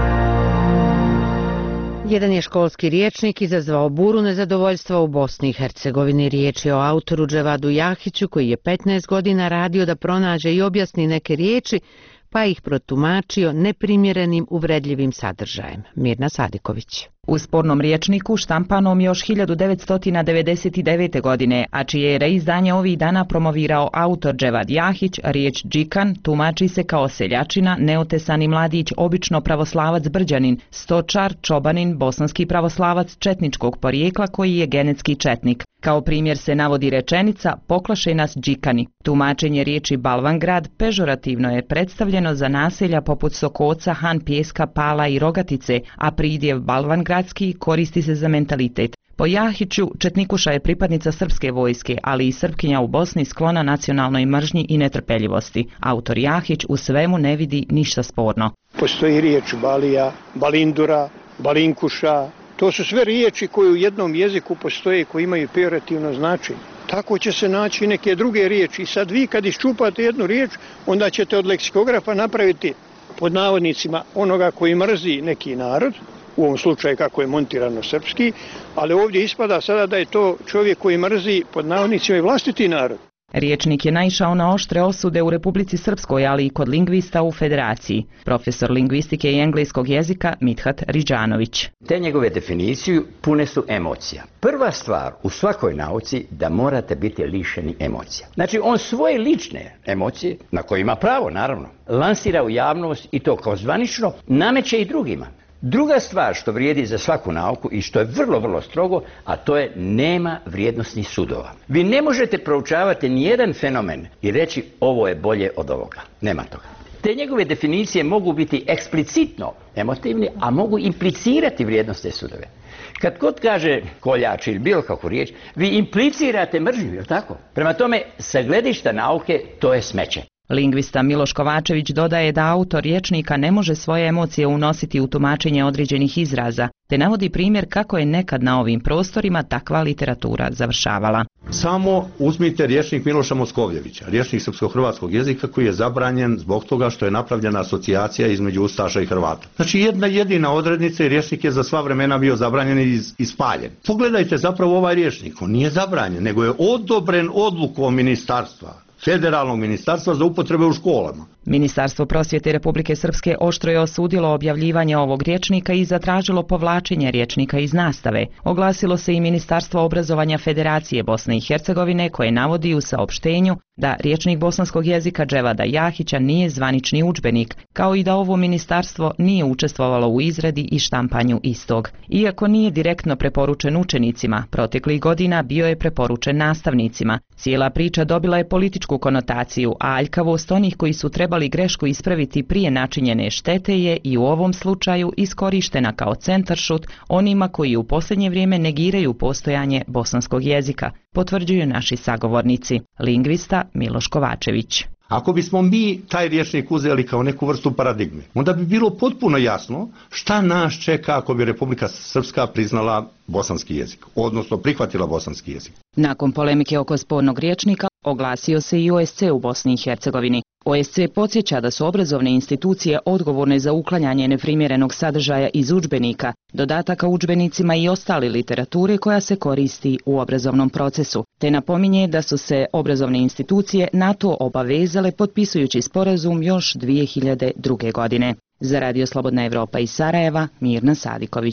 Jedan je školski rječnik izazvao buru nezadovoljstva u Bosni i Hercegovini. Riječ je o autoru Dževadu Jahiću koji je petnaest godina radio da pronađe i objasni neke riječi, pa ih protumačio neprimjerenim uvredljivim sadržajem. Mirna Sadiković. U spornom rječniku štampanom još hiljadu devetsto devedeset devete. godine, a čije je reizdanje ovih dana promovirao autor Dževad Jahić, riječ džikan tumači se kao seljačina, neotesani mladić, obično pravoslavac Brđanin, stočar, čobanin, bosanski pravoslavac četničkog porijekla koji je genetski četnik. Kao primjer se navodi rečenica poklaše nas džikani. Tumačenje riječi Balvangrad pežorativno je predstavljeno za naselja poput Sokoca, Han Pjeska, Pala i Rogatice, a pridjev Balvangradski koristi se za mentalitet. Po Jahiću, Četnikuša je pripadnica srpske vojske, ali i Srpkinja u Bosni sklona nacionalnoj mržnji i netrpeljivosti. Autor Jahić u svemu ne vidi ništa sporno. Postoji riječ Balija, Balindura, Balinkuša. To su sve riječi koje u jednom jeziku postoje i koje imaju pejorativno značenje. Tako će se naći neke druge riječi. I sad vi kad iščupate jednu riječ, onda ćete od leksikografa napraviti pod navodnicima onoga koji mrzi neki narod, u ovom slučaju kako je montirano srpski, ali ovdje ispada sada da je to čovjek koji mrzi pod navodnicima i vlastiti narod. Riječnik je naišao na oštre osude u Republici Srpskoj, ali i kod lingvista u Federaciji. Profesor lingvistike i engleskog jezika Mithat Riđanović. Te njegove definicije pune su emocija. Prva stvar u svakoj nauci da morate biti lišeni emocija. Znači on svoje lične emocije, na koje ima pravo naravno, lansira u javnost i to kao zvanično nameće i drugima. Druga stvar što vrijedi za svaku nauku i što je vrlo, vrlo strogo, a to je nema vrijednosnih sudova. Vi ne možete proučavati nijedan fenomen i reći ovo je bolje od ovoga. Nema toga. Te njegove definicije mogu biti eksplicitno emotivni, a mogu implicirati vrijednosne sudove. Kad god kaže koljač ili bilo kakvu riječ, vi implicirate mržnju, je li tako? Prema tome, sa gledišta nauke, to je smeće. Lingvista Miloš Kovačević dodaje da autor rječnika ne može svoje emocije unositi u tumačenje određenih izraza, te navodi primjer kako je nekad na ovim prostorima takva literatura završavala. Samo uzmite rječnik Miloša Moskovljevića, rječnik srpsko-hrvatskog jezika koji je zabranjen zbog toga što je napravljena asocijacija između Ustaša i Hrvata. Znači jedna jedina odrednica i rječnik je za sva vremena bio zabranjen i ispaljen. Pogledajte zapravo ovaj rječnik, on nije zabranjen, nego je odobren odlukom ministarstva. Federalnog ministarstva za upotrebe u školama. Ministarstvo prosvjete Republike Srpske oštro je osudilo objavljivanje ovog rječnika i zatražilo povlačenje rječnika iz nastave. Oglasilo se i Ministarstvo obrazovanja Federacije Bosne i Hercegovine koje navodi u saopštenju da rječnik bosanskog jezika Dževada Jahića nije zvanični udžbenik, kao i da ovo ministarstvo nije učestvovalo u izradi i štampanju istog. Iako nije direktno preporučen učenicima, proteklih godina bio je preporučen nastavnicima. Cijela priča dobila je političku konotaciju, a aljkavost onih koji su trebali grešku ispraviti prije načinjene štete je i u ovom slučaju iskorištena kao centaršut onima koji u posljednje vrijeme negiraju postojanje bosanskog jezika, potvrđuju naši sagovornici. Lingvista Miloš Kovačević. Ako bismo mi taj rječnik uzeli kao neku vrstu paradigme, onda bi bilo potpuno jasno šta nas čeka ako bi Republika Srpska priznala bosanski jezik, odnosno prihvatila bosanski jezik. Nakon polemike oko spornog rječnika oglasio se i O S C u Bosni i Hercegovini. O S C podsjeća da su obrazovne institucije odgovorne za uklanjanje neprimjerenog sadržaja iz udžbenika, dodataka udžbenicima i ostale literature koja se koristi u obrazovnom procesu, te napominje da su se obrazovne institucije na to obavezale potpisujući sporazum još dvije hiljade druge. godine. Za Radio Slobodna Evropa iz Sarajeva, Mirna Sadiković.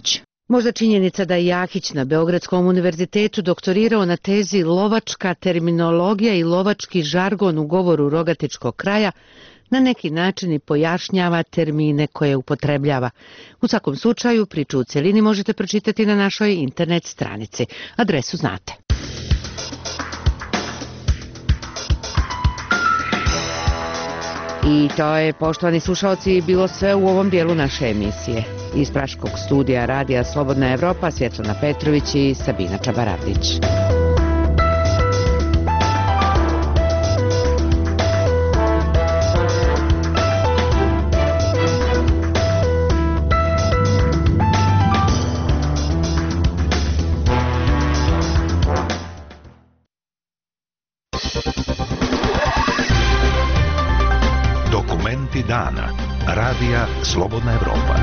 Možda činjenica da je Jahić na Beogradskom univerzitetu doktorirao na tezi lovačka terminologija i lovački žargon u govoru rogatičkog kraja na neki način i pojašnjava termine koje upotrebljava. U svakom slučaju, priču u cjelini možete pročitati na našoj internet stranici. Adresu znate. I to je, poštovani slušalci, bilo sve u ovom dijelu naše emisije. Iz Praškog studija Radija Slobodna Evropa, Svjetlana Petrović i Sabina Čabaravdić. Dokumenti dana. Radija Slobodna Evropa.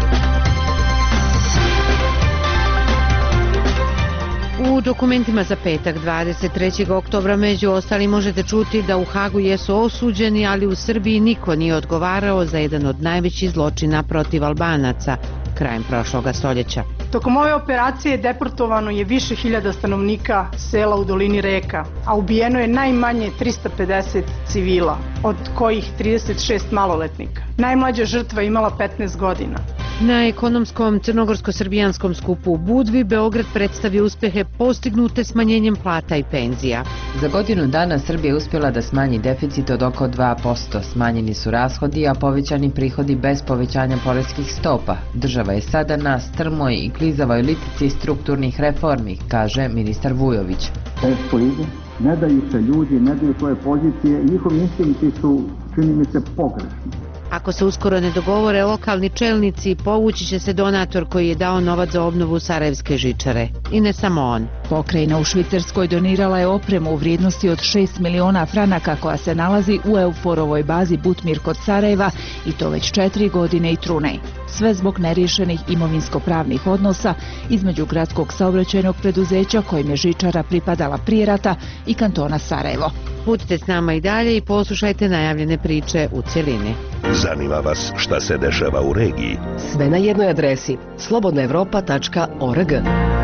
U dokumentima za petak dvadeset trećeg oktobra među ostali možete čuti da u Hagu jesu osuđeni, ali u Srbiji niko nije odgovarao za jedan od najvećih zločina protiv Albanaca krajem prošloga stoljeća. Tokom ove operacije deportovano je više hiljada stanovnika sela u dolini reka, a ubijeno je najmanje trista pedeset civila, od kojih trideset šest maloletnika. Najmlađa žrtva imala petnaest godina. Na ekonomskom crnogorsko-srbijanskom skupu u Budvi Beograd predstavio uspehe postignute smanjenjem plata i penzija. Za godinu dana Srbija je uspjela da smanji deficit od oko dva posto. Smanjeni su rashodi, a povećani prihodi bez povećanja poreskih stopa. Država je sada na strmoj i klizavoj litici strukturnih reformi, kaže ministar Vujović. Teško ide, ne daju se ljudi, ne daju svoje pozicije i njihovi instinkti su, čini mi se, pogrešni. Ako se uskoro ne dogovore lokalni čelnici, povući će se donator koji je dao novac za obnovu Sarajevske žičare. I ne samo on. Pokrajina u Švicarskoj donirala je opremu u vrijednosti od šest miliona franaka koja se nalazi u Euforovoj bazi Butmir kod Sarajeva i to već četiri godine i trune. Sve zbog neriješenih imovinsko-pravnih odnosa između gradskog saobraćajnog preduzeća kojim je žičara pripadala prije rata i kantona Sarajevo. Budite s nama i dalje i poslušajte najavljene priče u cjelini. Zanima vas šta se dešava u regiji? Sve na jednoj adresi slobodna evropa tačka org.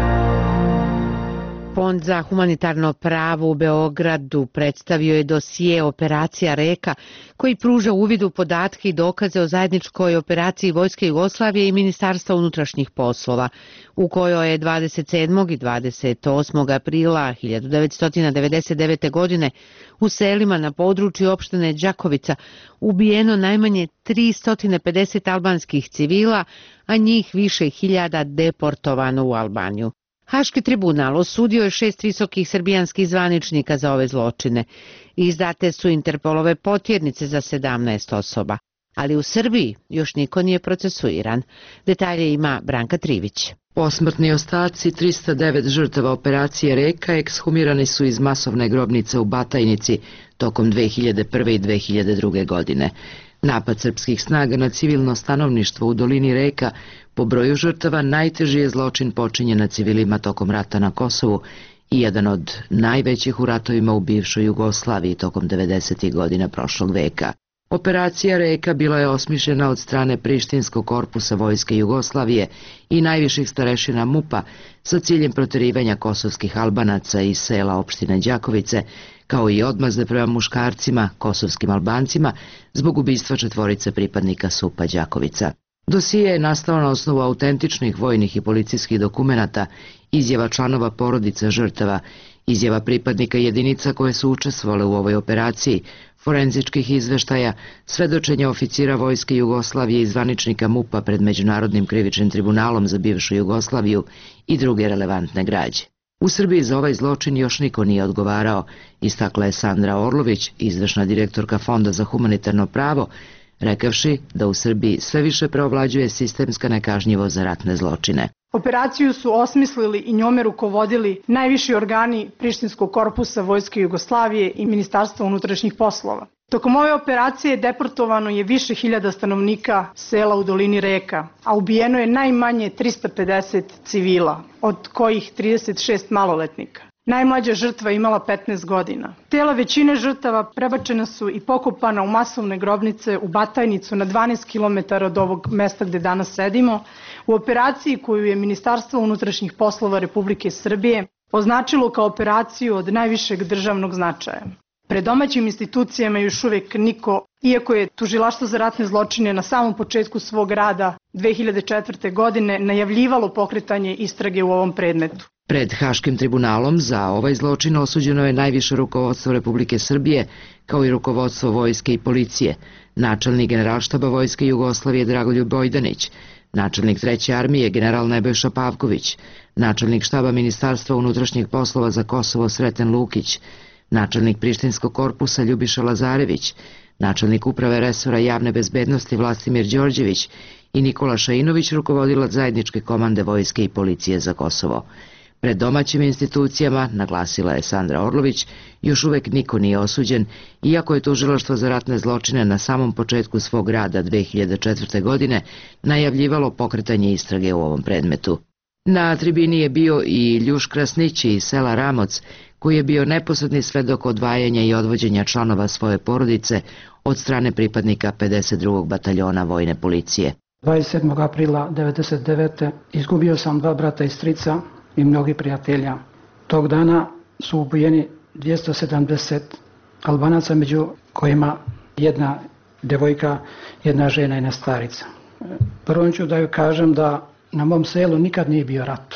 Fond za humanitarno pravo u Beogradu predstavio je dosije Operacija Reka, koji pruža uvid u podatke i dokaze o zajedničkoj operaciji Vojske Jugoslavije i Ministarstva unutrašnjih poslova, u kojoj je dvadeset sedmog i dvadeset osmog aprila hiljadu devetsto devedeset devete. godine u selima na području opštine Đakovica ubijeno najmanje tristo pedeset albanskih civila, a njih više hiljada deportovano u Albaniju. Haški tribunal osudio je šest visokih srbijanskih zvaničnika za ove zločine. Izdate su Interpolove potjernice za sedamnaest osoba. Ali u Srbiji još niko nije procesuiran. Detalje ima Branka Trivić. Posmrtni ostaci trista devet žrtava operacije Reka ekshumirani su iz masovne grobnice u Batajnici tokom dve hiljade prve i dve hiljade druge. godine. Napad srpskih snaga na civilno stanovništvo u dolini Reka po broju žrtava najteži je zločin počinjen na civilima tokom rata na Kosovu i jedan od najvećih u ratovima u bivšoj Jugoslaviji tokom devedesetih godina prošlog veka. Operacija Reka bila je osmišljena od strane Prištinskog korpusa Vojske Jugoslavije i najviših starešina MUP-a sa ciljem proterivanja kosovskih Albanaca iz sela opštine Đakovice, kao i odmazde prema muškarcima, kosovskim Albancima, zbog ubistva četvorice pripadnika SUP-a Đakovica. Dosije je nastao na osnovu autentičnih vojnih i policijskih dokumenata, izjava članova porodica žrtava, izjava pripadnika jedinica koje su učestvovale u ovoj operaciji, forenzičkih izveštaja, svedočenja oficira Vojske Jugoslavije i zvaničnika MUP-a pred Međunarodnim krivičnim tribunalom za bivšu Jugoslaviju i druge relevantne građe. U Srbiji za ovaj zločin još niko nije odgovarao, istakla je Sandra Orlović, izvršna direktorka Fonda za humanitarno pravo, rekavši da u Srbiji sve više preovlađuje sistemska nekažnjivost za ratne zločine. Operaciju su osmislili i njome rukovodili najviši organi Prištinskog korpusa Vojske Jugoslavije i Ministarstva unutrašnjih poslova. Tokom ove operacije deportovano je više hiljada stanovnika sela u dolini Reka, a ubijeno je najmanje trista pedeset civila, od kojih trideset šest maloletnika. Najmlađa žrtva imala petnaest godina. Tela većine žrtava prebačena su i pokopana u masovne grobnice u Batajnicu na dvanaest kilometara od ovog mesta gde danas sedimo, u operaciji koju je Ministarstvo unutrašnjih poslova Republike Srbije označilo kao operaciju od najvišeg državnog značaja. Pred domaćim institucijama još uvek niko, iako je Tužilaštvo za ratne zločine na samom početku svog rada dve hiljade četvrte. godine najavljivalo pokretanje istrage u ovom predmetu. Pred Haškim tribunalom za ovaj zločin osuđeno je najviše rukovodstvo Republike Srbije, kao i rukovodstvo vojske i policije, načelnik Generalštaba Vojske Jugoslavije Dragoljub Bojdanić, načelnik treće armije general Nebojša Pavković, načelnik štaba Ministarstva unutrašnjih poslova za Kosovo Sreten Lukić, načelnik Prištinskog korpusa Ljubiša Lazarević, načelnik uprave resora javne bezbednosti Vlastimir Đorđević i Nikola Šainović, rukovodilac zajedničke komande vojske i policije za Kosovo. Pred domaćim institucijama, naglasila je Sandra Orlović, još uvek niko nije osuđen, iako je Tužilaštvo za ratne zločine na samom početku svog rada dve hiljade četvrte. godine najavljivalo pokretanje istrage u ovom predmetu. Na tribini je bio i Ljuš Krasnić iz sela Ramoc, koji je bio neposredni svedok odvajanja i odvođenja članova svoje porodice od strane pripadnika pedeset drugog bataljona vojne policije. dvadeset sedmog aprila devedeset devete. izgubio sam dva brata i strica i mnogi prijatelja. Tog dana su ubijeni dvjesto sedamdeset Albanaca, među kojima jedna devojka, jedna žena i jedna starica. Prvo ću da joj kažem da na mom selu nikad nije bio rat,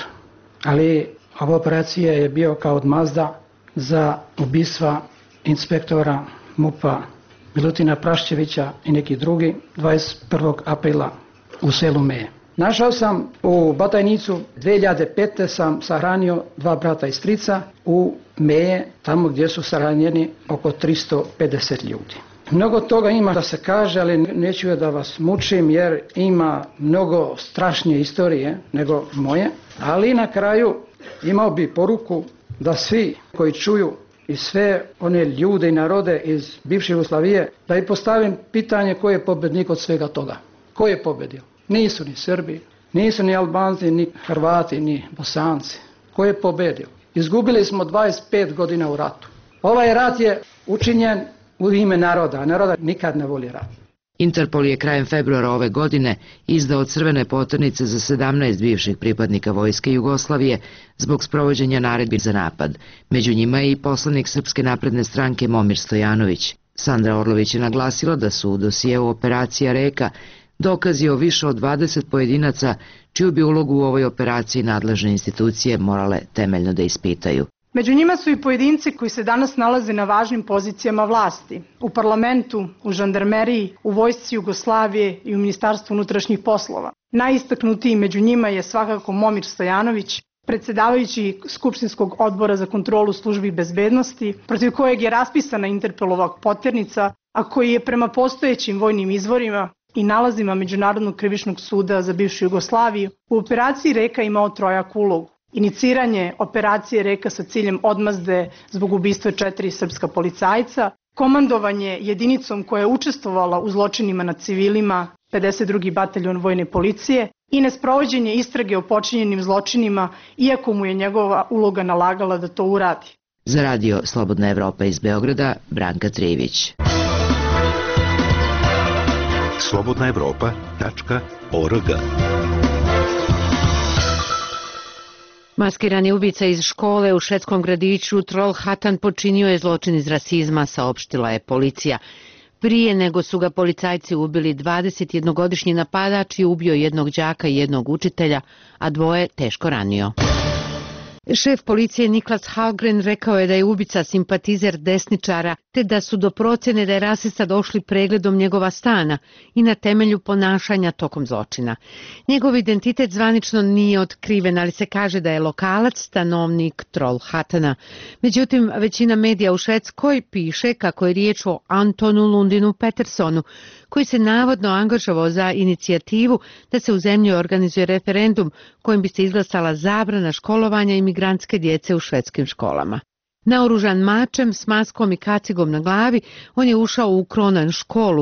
ali ova operacija je bio kao odmazda za ubistva inspektora MUP-a Milutina Praščevića i neki drugi dvadeset prvog aprila u selu Meje. Našao sam u Batajnicu, dve hiljade pete. sam sahranio dva brata i strica u Meje, tamo gdje su sahranjeni oko tristo pedeset ljudi. Mnogo toga ima da se kaže, ali neću je da vas mučim jer ima mnogo strašnije istorije nego moje, ali na kraju imao bi poruku da svi koji čuju i sve one ljude i narode iz bivše Jugoslavije, da i postavim pitanje ko je pobednik od svega toga. Ko je pobedio? Nisu ni Srbi, nisu ni Albanci, ni Hrvati, ni Bosanci. Ko je pobedio? Izgubili smo dvadeset pet godina u ratu. Ovaj rat je učinjen u ime naroda, a naroda nikad ne voli rat. Interpol je krajem februara ove godine izdao crvene poternice za sedamnaest bivših pripadnika vojske Jugoslavije zbog sprovođenja naredbi za napad. Među njima je i poslanik Srpske napredne stranke Momir Stojanović. Sandra Orlović je naglasila da su u dosijeu operacija Reka dokazi o više od dvadeset pojedinaca čiju bi ulogu u ovoj operaciji nadležne institucije morale temeljno da ispitaju. Među njima su i pojedinci koji se danas nalaze na važnim pozicijama vlasti, u parlamentu, u žandarmeriji, u vojsci Jugoslavije i u Ministarstvu unutrašnjih poslova. Najistaknutiji među njima je svakako Momir Stojanović, predsjedavajući Skupštinskog odbora za kontrolu službi bezbednosti, protiv kojeg je raspisana Interpolova poternica, a koji je prema postojećim vojnim izvorima i nalazima Međunarodnog krivičnog suda za bivšu Jugoslaviju u operaciji Reka imao trojaku ulogu. Iniciranje operacije Reka sa ciljem odmazde zbog ubistva četiri srpska policajca, komandovanje jedinicom koja je učestvovala u zločinima nad civilima, pedeset drugi bataljon vojne policije, i nesprovođenje istrage o počinjenim zločinima, iako mu je njegova uloga nalagala da to uradi. Za radio Slobodna Evropa iz Beograda, Branka Trivić. slobodna evropa tačka org. Maskirani ubica iz škole u švedskom gradiću Trollhättan počinio je zločin iz rasizma, saopštila je policija. Prije nego su ga policajci ubili, dvadesetjednogodišnji napadač je ubio jednog đaka i jednog učitelja, a dvoje teško ranio. Šef policije Niklas Hallgren rekao je da je ubica simpatizer desničara, te da su do procene da je rasista došli pregledom njegova stana i na temelju ponašanja tokom zločina. Njegov identitet zvanično nije otkriven, ali se kaže da je lokalac, stanovnik Trollhättana. Međutim, većina medija u Švedskoj piše kako je riječ o Antonu Lundinu Petersonu, koji se navodno angažovao za inicijativu da se u zemlji organizuje referendum kojim bi se izglasala zabrana školovanja imigrantske djece u švedskim školama. Naoružan mačem s maskom i kacigom na glavi, on je ušao u Kronan školu,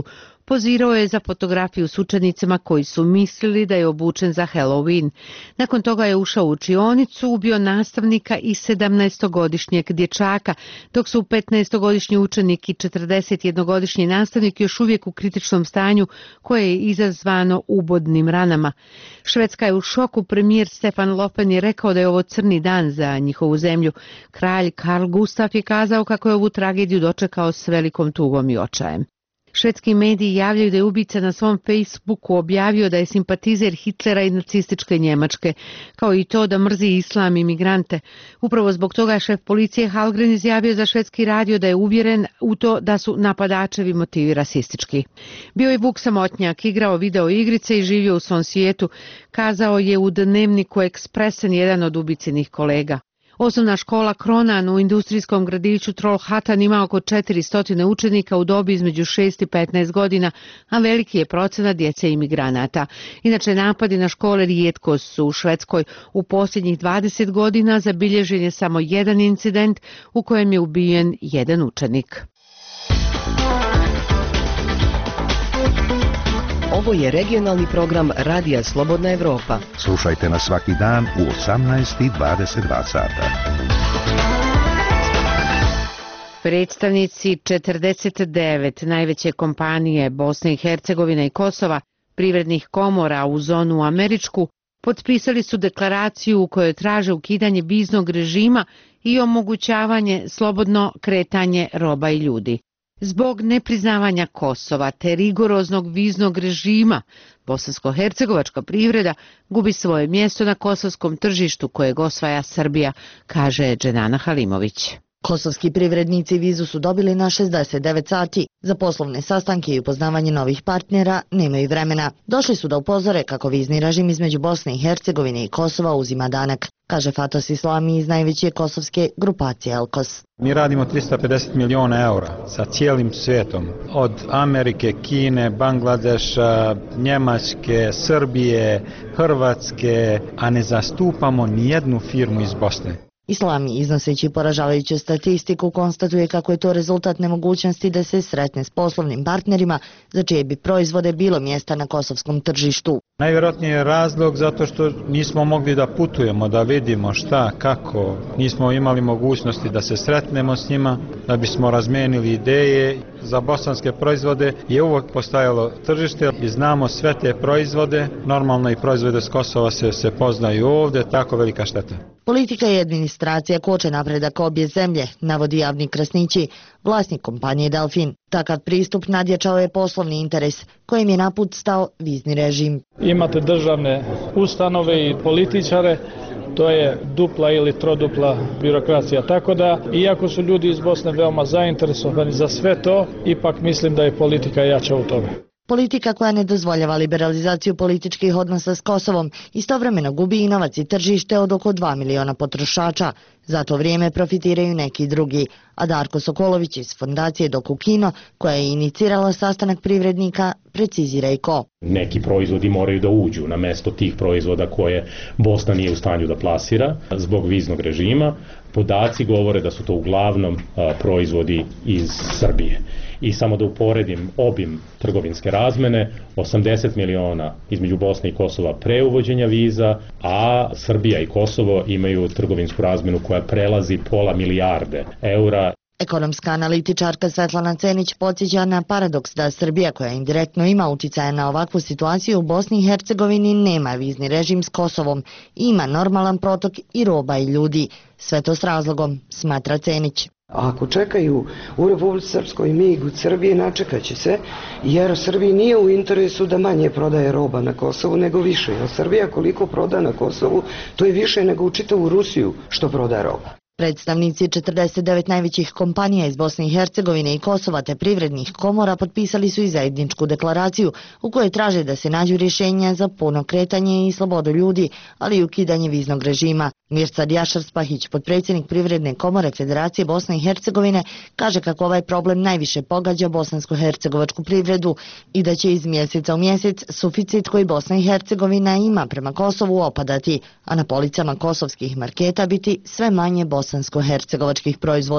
pozirao je za fotografiju s učenicima koji su mislili da je obučen za Halloween. Nakon toga je ušao u učionicu, ubio nastavnika i sedamnaestogodišnjeg dječaka, dok su petnaestogodišnji učenik i četrdesetjednogodišnji nastavnik još uvijek u kritičnom stanju koje je izazvano ubodnim ranama. Švedska je u šoku, premijer Stefan Löfven je rekao da je ovo crni dan za njihovu zemlju. Kralj Karl Gustav je kazao kako je ovu tragediju dočekao s velikom tugom i očajem. Švedski mediji javljaju da je ubica na svom Facebooku objavio da je simpatizer Hitlera i nacističke Njemačke, kao i to da mrzi islam i migrante. Upravo zbog toga je šef policije Hallgren izjavio za švedski radio da je uvjeren u to da su napadačevi motivi rasistički. Bio je Vuk samotnjak, igrao video igrice i živio u svom svijetu, kazao je u dnevniku Expressen jedan od ubicinih kolega. Osnovna škola Kronan u industrijskom gradiću Trollhättan ima oko četiristo učenika u dobi između šest i petnaest godina, a veliki je procenat djece imigranata. Inače, napadi na škole rijetko su u Švedskoj. U posljednjih dvadeset godina zabilježen je samo jedan incident u kojem je ubijen jedan učenik. Ovo je regionalni program Radija Slobodna Evropa. Slušajte nas svaki dan u osamnaest i dvadeset dva sata. Predstavnici četrdeset devet najveće kompanije Bosne i Hercegovine i Kosova, privrednih komora u zonu američku, potpisali su deklaraciju u kojoj traže ukidanje viznog režima i omogućavanje slobodno kretanje roba i ljudi. Zbog nepriznavanja Kosova te rigoroznog viznog režima, bosansko-hercegovačka privreda gubi svoje mjesto na kosovskom tržištu kojeg osvaja Srbija, kaže Dženana Halimović. Kosovski privrednici vizu su dobili na šezdeset devet sati. Za poslovne sastanke i upoznavanje novih partnera nemaju vremena. Došli su da upozore kako vizni režim između Bosne i Hercegovine i Kosova uzima danak, kaže Fatos Islami iz najveće kosovske grupacije Elkos. Mi radimo tristo pedeset miliona eura sa cijelim svijetom, od Amerike, Kine, Bangladeša, Njemačke, Srbije, Hrvatske, a ne zastupamo nijednu firmu iz Bosne. Islami, iznoseći poražavajuću statistiku, konstatuje kako je to rezultat nemogućnosti da se sretne s poslovnim partnerima za čije bi proizvode bilo mjesta na kosovskom tržištu. Najvjerojatnije je razlog zato što nismo mogli da putujemo, da vidimo šta, kako. Nismo imali mogućnosti da se sretnemo s njima, da bismo razmenili ideje. Za bosanske proizvode je uvijek postajalo tržište i znamo sve te proizvode. Normalno i proizvode s Kosova se, se poznaju ovdje, tako velika šteta. Politika i administracija koče napredak obje zemlje, navodi Javni Krasnići, vlasnik kompanije Delfin. Takav pristup nadjačao je poslovni interes, kojem je naput stao vizni režim. Imate državne ustanove i političare, to je dupla ili trodupla birokracija. Tako da, iako su ljudi iz Bosne veoma zainteresovani za sve to, ipak mislim da je politika jača u tome. Politika koja ne dozvoljava liberalizaciju političkih odnosa s Kosovom istovremeno gubi i novac i tržište od oko dva miliona potrošača. Za to vrijeme profitiraju neki drugi, a Darko Sokolović iz fondacije Doku Kino, koja je inicirala sastanak privrednika, precizira i ko. Neki proizvodi moraju da uđu na mesto tih proizvoda koje Bosna nije u stanju da plasira zbog viznog režima. Podaci govore da su to uglavnom a, proizvodi iz Srbije. I samo da uporedim obim trgovinske razmene, osamdeset miliona između Bosne i Kosova pre uvođenja viza, a Srbija i Kosovo imaju trgovinsku razmenu koja prelazi pola milijarde eura. Ekonomska analitičarka Svetlana Cenić podsjeća na paradoks da Srbija, koja indirektno ima uticaja na ovakvu situaciju u Bosni i Hercegovini, nema vizni režim s Kosovom, ima normalan protok i roba i ljudi. Sve to s razlogom, smatra Cenić. Ako čekaju u Republici Srpskoj mig od Srbije, načekat će se, jer Srbiji nije u interesu da manje prodaje roba na Kosovu nego više. Jer Srbija koliko proda na Kosovu, to je više nego u čitavu Rusiju što proda roba. Predstavnici četrdeset devet najvećih kompanija iz Bosne i Hercegovine i Kosova te privrednih komora potpisali su i zajedničku deklaraciju u kojoj traže da se nađu rješenja za puno kretanje i slobodu ljudi, ali i ukidanje viznog režima. Mirsad Jašar-Spahić, potpredsjednik Privredne komore Federacije Bosne i Hercegovine, kaže kako ovaj problem najviše pogađa bosansko-hercegovačku privredu i da će iz mjeseca u mjesec suficit koji Bosna i Hercegovina ima prema Kosovu opadati, a na policama kosovskih marketa biti sve manje bosansko-hercegovačkih proizvoda.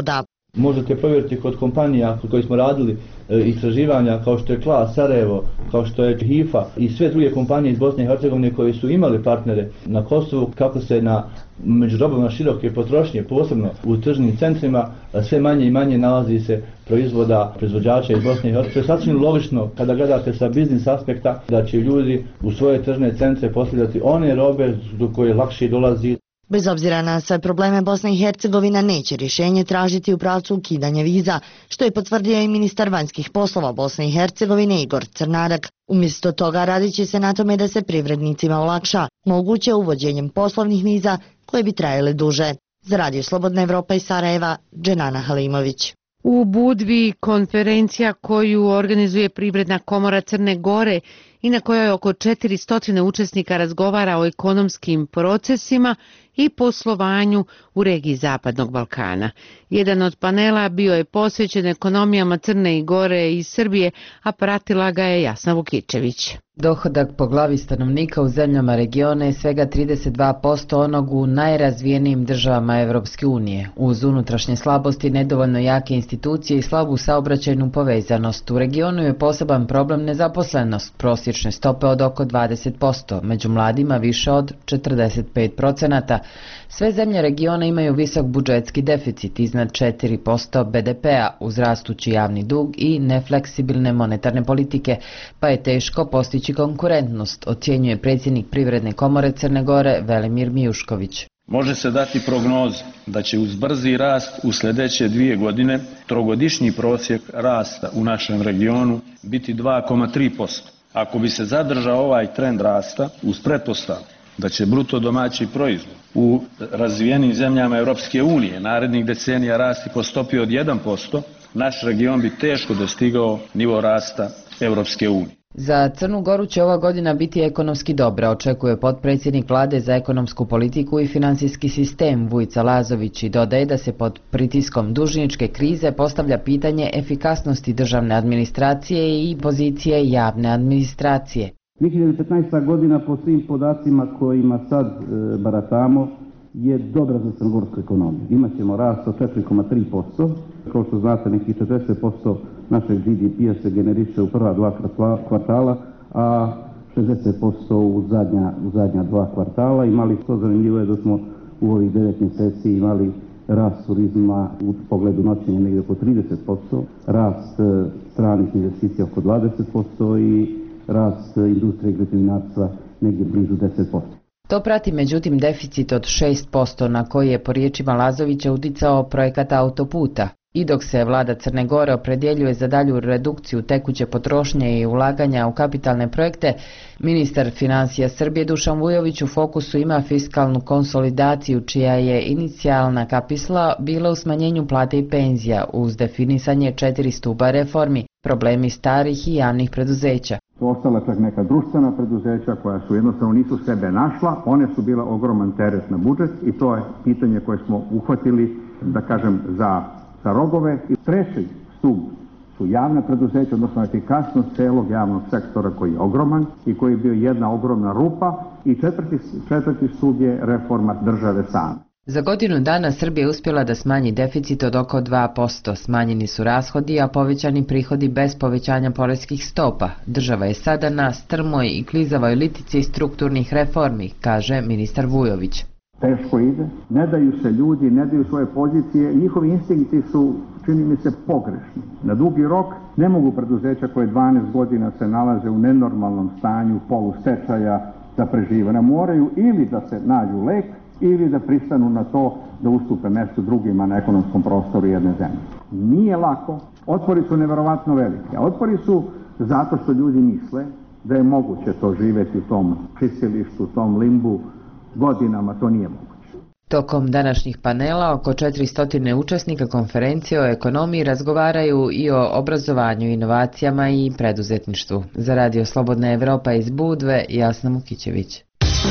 Možete provjeriti kod kompanija kod kojih smo radili e, istraživanja kao što je Kla, Sarajevo, kao što je Hifa i sve druge kompanije iz Bosne i Hercegovine koji su imali partnere na Kosovu, kako se na među robama široke potrošnje, posebno u tržnim centrima, sve manje i manje nalazi se proizvoda proizvođača iz Bosne i Hercegovine. To je sasvim logično kada gledate sa biznis aspekta da će ljudi u svoje tržne centre postavljati one robe do koje lakše dolazi. Bez obzira na sve probleme, Bosna i Hercegovina neće rješenje tražiti u pravcu ukidanja viza, što je potvrdio i ministar vanjskih poslova Bosne i Hercegovine Igor Crnarak. Umjesto toga radit će se na tome da se privrednicima olakša, moguće uvođenjem poslovnih viza koje bi trajale duže. Za Radio Slobodna Evropa iz Sarajeva, Dženana Halimović. U Budvi konferencija koju organizuje Privredna komora Crne Gore i na kojoj oko četiristo učesnika razgovara o ekonomskim procesima i poslovanju u regiji Zapadnog Balkana. Jedan od panela bio je posvećen ekonomijama Crne Gore i Srbije, a pratila ga je Jasna Vukičević. Dohodak po glavi stanovnika u zemljama regiona je svega trideset dva posto onog u najrazvijenijim državama Evropske unije. Uz unutrašnje slabosti, nedovoljno jake institucije i slabu saobraćajnu povezanost, u regionu je poseban problem nezaposlenost, prosječne stope od oko dvadeset posto, među mladima više od četrdeset pet procenata. Sve zemlje regiona imaju visok budžetski deficit iznad četiri posto be de pe a uz rastući javni dug i nefleksibilne monetarne politike, pa je teško postići konkurentnost, ocjenjuje predsjednik Privredne komore Crne Gore Velimir Mijušković. Može se dati prognoz da će uz brzi rast u sljedeće dvije godine trogodišnji prosjek rasta u našem regionu biti dva zarez tri posto. Ako bi se zadržao ovaj trend rasta uz pretpostavku da će bruto domaći proizvod u razvijenim zemljama Europske unije narednih decenija rasti po stopi od jedan posto, naš region bi teško dostigao nivo rasta Europske unije. Za Crnu Goru će ova godina biti ekonomski dobra, očekuje potpredsjednik vlade za ekonomsku politiku i financijski sistem Vujica Lazović i dodaje da se pod pritiskom dužničke krize postavlja pitanje efikasnosti državne administracije i pozicije javne administracije. dvije hiljade petnaesta. godina po svim podacima kojima sad e, baratamo je dobra za crnogorsku ekonomiju. Imaćemo rast od četiri zarez tri posto. Kao što znate, nekih četrdeset posto našeg G D P-a se generiše u prva dva kvartala, a šezdeset posto u zadnja, u zadnja dva kvartala. Imali to zanimljivo je da smo u ovih devet mjeseci imali rast turizma u pogledu noćenja negdje oko trideset posto, rast e, stranih investicija oko dvadeset posto i rast industrije i građevinarstva negdje blizu deset posto. To prati međutim deficit od šest posto na koji je po riječima Lazovića uticao projekat autoputa. I dok se vlada Crne Gore opredjeljuje za dalju redukciju tekuće potrošnje i ulaganja u kapitalne projekte, ministar financija Srbije Dušan Vujović u fokusu ima fiskalnu konsolidaciju čija je inicijalna kapisla bila u smanjenju plate i penzija uz definisanje četiri stupa reformi, problemi starih i javnih preduzeća. Su ostala čak neka društvena preduzeća koja su jednostavno nisu sebe našla, one su bila ogroman teret na budžet i to je pitanje koje smo uhvatili, da kažem, za, za rogove. I treći stup su javna preduzeća, odnosno efikasnost celog javnog sektora koji je ogroman i koji je bio jedna ogromna rupa i četvrti, četvrti stup je reforma države same. Za godinu dana Srbija je uspjela da smanji deficit od oko dva posto, smanjeni su rashodi, a povećani prihodi bez povećanja poreskih stopa. Država je sada na strmoj i klizavoj litici strukturnih reformi, kaže ministar Vujović. Teško ide, ne daju se ljudi, ne daju svoje pozicije, njihovi instinkti su, čini mi se, pogrešni. Na dugi rok ne mogu preduzeća koje dvanaest godina se nalaze u nenormalnom stanju polustečaja da prežive. Moraju ili da se nađu lek, ili da pristanu na to da ustupe mjesto drugima na ekonomskom prostoru jedne zemlje. Nije lako, otpori su neverovatno veliki, a otpori su zato što ljudi misle da je moguće to živjeti u tom čistilištu, u tom limbu godinama, to nije moguće. Tokom današnjih panela oko četiristo učesnika konferencije o ekonomiji razgovaraju i o obrazovanju, inovacijama i preduzetništvu. Za Radio Slobodna Evropa iz Budve, Jasna Mukićević.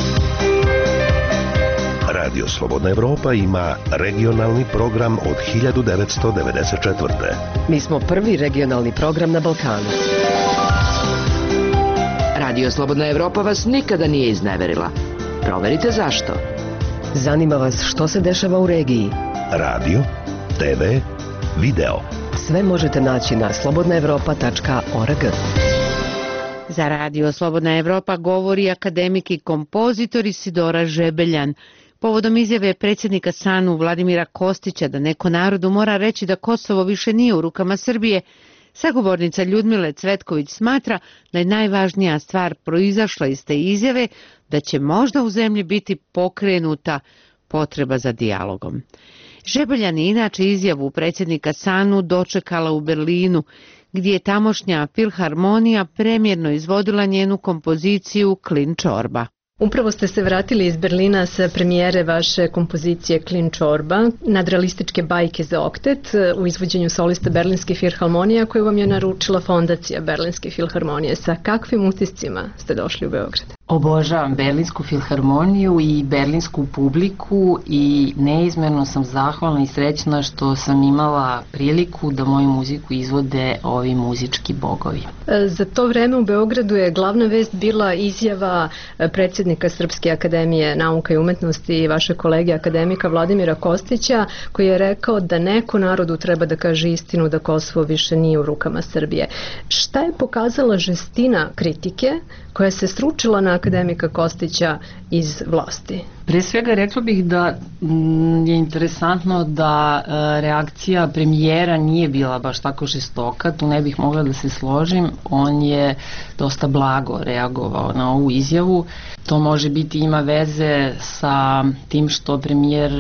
Radio Slobodna Evropa ima regionalni program od hiljadu devetsto devedeset četvrte. Mi smo prvi regionalni program na Balkanu. Radio Slobodna Evropa vas nikada nije izneverila. Proverite zašto. Zanima vas što se dešava u regiji. Radio te ve, video. Sve možete naći na slobodna evropa tačka org. Za radio Slobodna Evropa govori akademik i kompozitor Isidora Žebeljan. Povodom izjave predsjednika SANU Vladimira Kostića da neko narodu mora reći da Kosovo više nije u rukama Srbije, sagovornica Ljudmile Cvetković smatra da je najvažnija stvar proizašla iz te izjave, da će možda u zemlji biti pokrenuta potreba za dijalogom. Žebeljan je inače izjavu predsjednika SANU dočekala u Berlinu, gdje je tamošnja filharmonija premjerno izvodila njenu kompoziciju Klin čorba. Upravo ste se vratili iz Berlina sa premijere vaše kompozicije Klin čorba, nadrealističke bajke za oktet u izvođenju solista Berlinske filharmonije koju vam je naručila fondacija Berlinske filharmonije. Sa kakvim utiscima ste došli u Beograd? Obožavam Berlinsku filharmoniju i berlinsku publiku i neizmjerno sam zahvalna i srećna što sam imala priliku da moju muziku izvode ovi muzički bogovi. Za to vreme u Beogradu je glavna vest bila izjava predsjednika Srpske akademije nauka i umetnosti i vaše kolege akademika Vladimira Kostića, koji je rekao da neko narodu treba da kaže istinu da Kosovo više nije u rukama Srbije. Šta je pokazala žestina kritike koja se sručila na akademika Kostića iz vlasti? Pre svega rekla bih da je interesantno da reakcija premijera nije bila baš tako žestoka, tu ne bih mogla da se složim, on je dosta blago reagovao na ovu izjavu. To može biti ima veze sa tim što premijer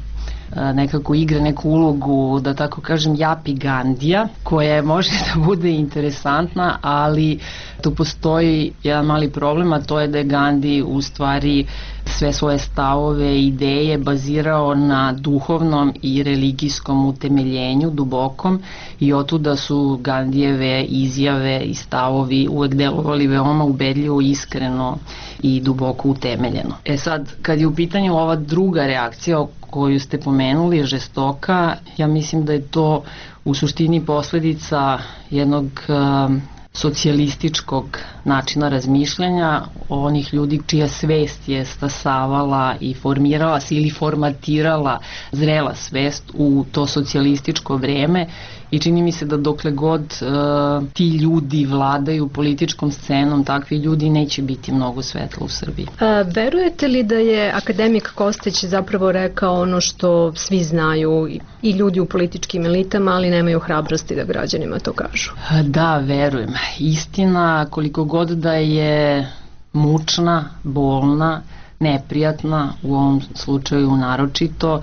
nekako igra neku ulogu, da tako kažem, Japi Gandija, koja može da bude interesantna, ali tu postoji jedan mali problem, a to je da je Gandhi u stvari sve svoje stavove i ideje bazirao na duhovnom i religijskom utemeljenju, dubokom, i otuda su Gandijeve izjave i stavovi uvek delovali veoma ubedljivo, iskreno i duboko utemeljeno. E sad, kad je u pitanju ova druga reakcija koju ste pomenuli, žestoka, ja mislim da je to u suštini posledica jednog um, socijalističkog načina razmišljanja, onih ljudi čija svest je stasavala i formirala se ili formatirala zrela svest u to socijalističko vreme, i čini mi se da dokle god uh, ti ljudi vladaju političkom scenom, takvi ljudi neće biti mnogo svetla u Srbiji. A, verujete li da je akademik Kostić zapravo rekao ono što svi znaju i ljudi u političkim elitama, ali nemaju hrabrosti da građanima to kažu? Da, verujem. Istina, koliko god da je mučna, bolna, neprijatna, u ovom slučaju naročito,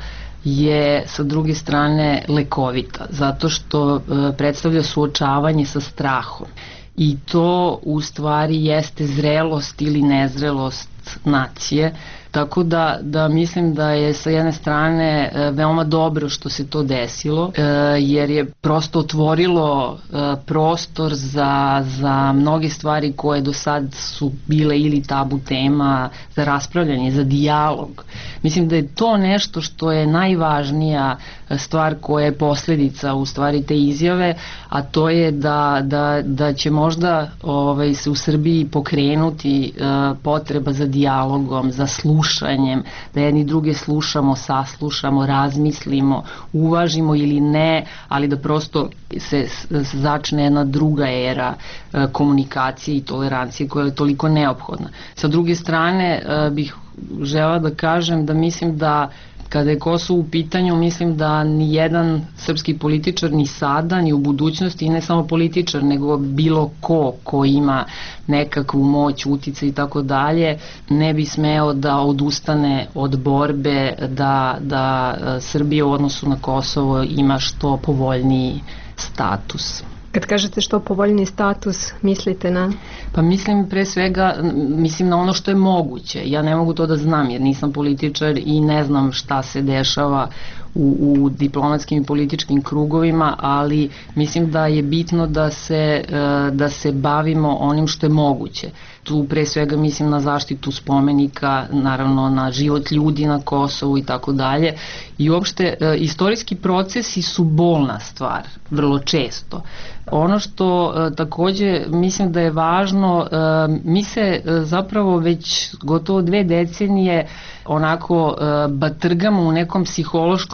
je sa druge strane lekovita, zato što predstavlja suočavanje sa strahom. I to u stvari jeste zrelost ili nezrelost nacije, tako da, da mislim da je sa jedne strane veoma dobro što se to desilo, jer je prosto otvorilo prostor za, za mnoge stvari koje do sad su bile ili tabu tema, za raspravljanje, za dijalog. Mislim da je to nešto što je najvažnija stvar koja je posledica u stvari te izjave, a to je da, da, da će možda ovaj, se u Srbiji pokrenuti uh, potreba za dijalogom, za slušanjem, da jedni druge slušamo, saslušamo, razmislimo, uvažimo ili ne, ali da prosto se, se začne jedna druga era uh, komunikacije i tolerancije koja je toliko neophodna. Sa druge strane uh, bih žela da kažem da mislim da kada je Kosovo u pitanju, mislim da ni jedan srpski političar ni sada, ni u budućnosti, i ne samo političar, nego bilo ko ko ima nekakvu moć, uticaj i tako dalje, ne bi smeo da odustane od borbe da, da Srbija u odnosu na Kosovo ima što povoljniji status. Kad kažete što povoljni status, mislite na? Pa mislim pre svega, mislim na ono što je moguće. Ja ne mogu to da znam jer nisam političar i ne znam šta se dešava u, u diplomatskim i političkim krugovima, ali mislim da je bitno da se, da se bavimo onim što je moguće. Tu pre svega mislim na zaštitu spomenika, naravno na život ljudi na Kosovu i tako dalje. I uopšte istorijski procesi su bolna stvar, vrlo često. Ono što takođe mislim da je važno, mi se zapravo već gotovo dve decenije onako batrgamo u nekom psihološkom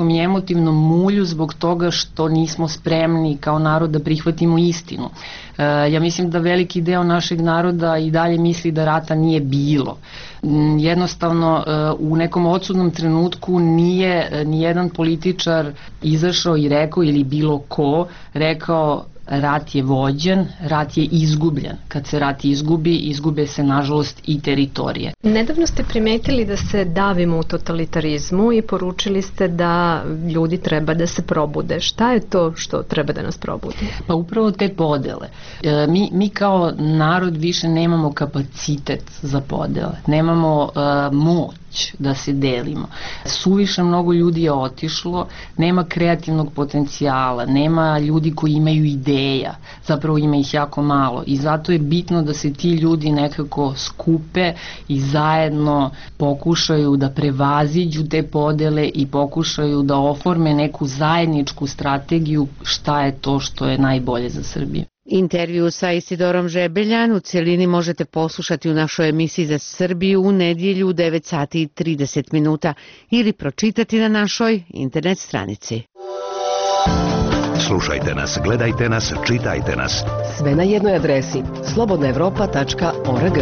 nekom emotivnom mulju zbog toga što nismo spremni kao narod da prihvatimo istinu. Ja mislim da veliki deo našeg naroda i dalje misli da rata nije bilo. Jednostavno u nekom odsudnom trenutku nije nijedan političar izašao i rekao, ili bilo ko rekao, rat je vođen, rat je izgubljen. Kad se rat izgubi, izgube se nažalost i teritorije. Nedavno ste primetili da se davimo u totalitarizmu i poručili ste da ljudi treba da se probude. Šta je to što treba da nas probudi? Pa upravo te podele. E, mi, mi kao narod više nemamo kapacitet za podele. Nemamo e, moć da se delimo. Suviše mnogo ljudi je otišlo, nema kreativnog potencijala, nema ljudi koji imaju ideja, zapravo ima ih jako malo i zato je bitno da se ti ljudi nekako skupe i zajedno pokušaju da prevaziđu te podele i pokušaju da oforme neku zajedničku strategiju šta je to što je najbolje za Srbiju. Intervju sa Isidorom Žebeljan u cijelini možete poslušati u našoj emisiji za Srbiju u nedjelju u devet sati i trideset minuta ili pročitati na našoj internet stranici. Slušajte nas, gledajte nas, čitajte nas. Sve na jednoj adresi slobodna evropa tačka org.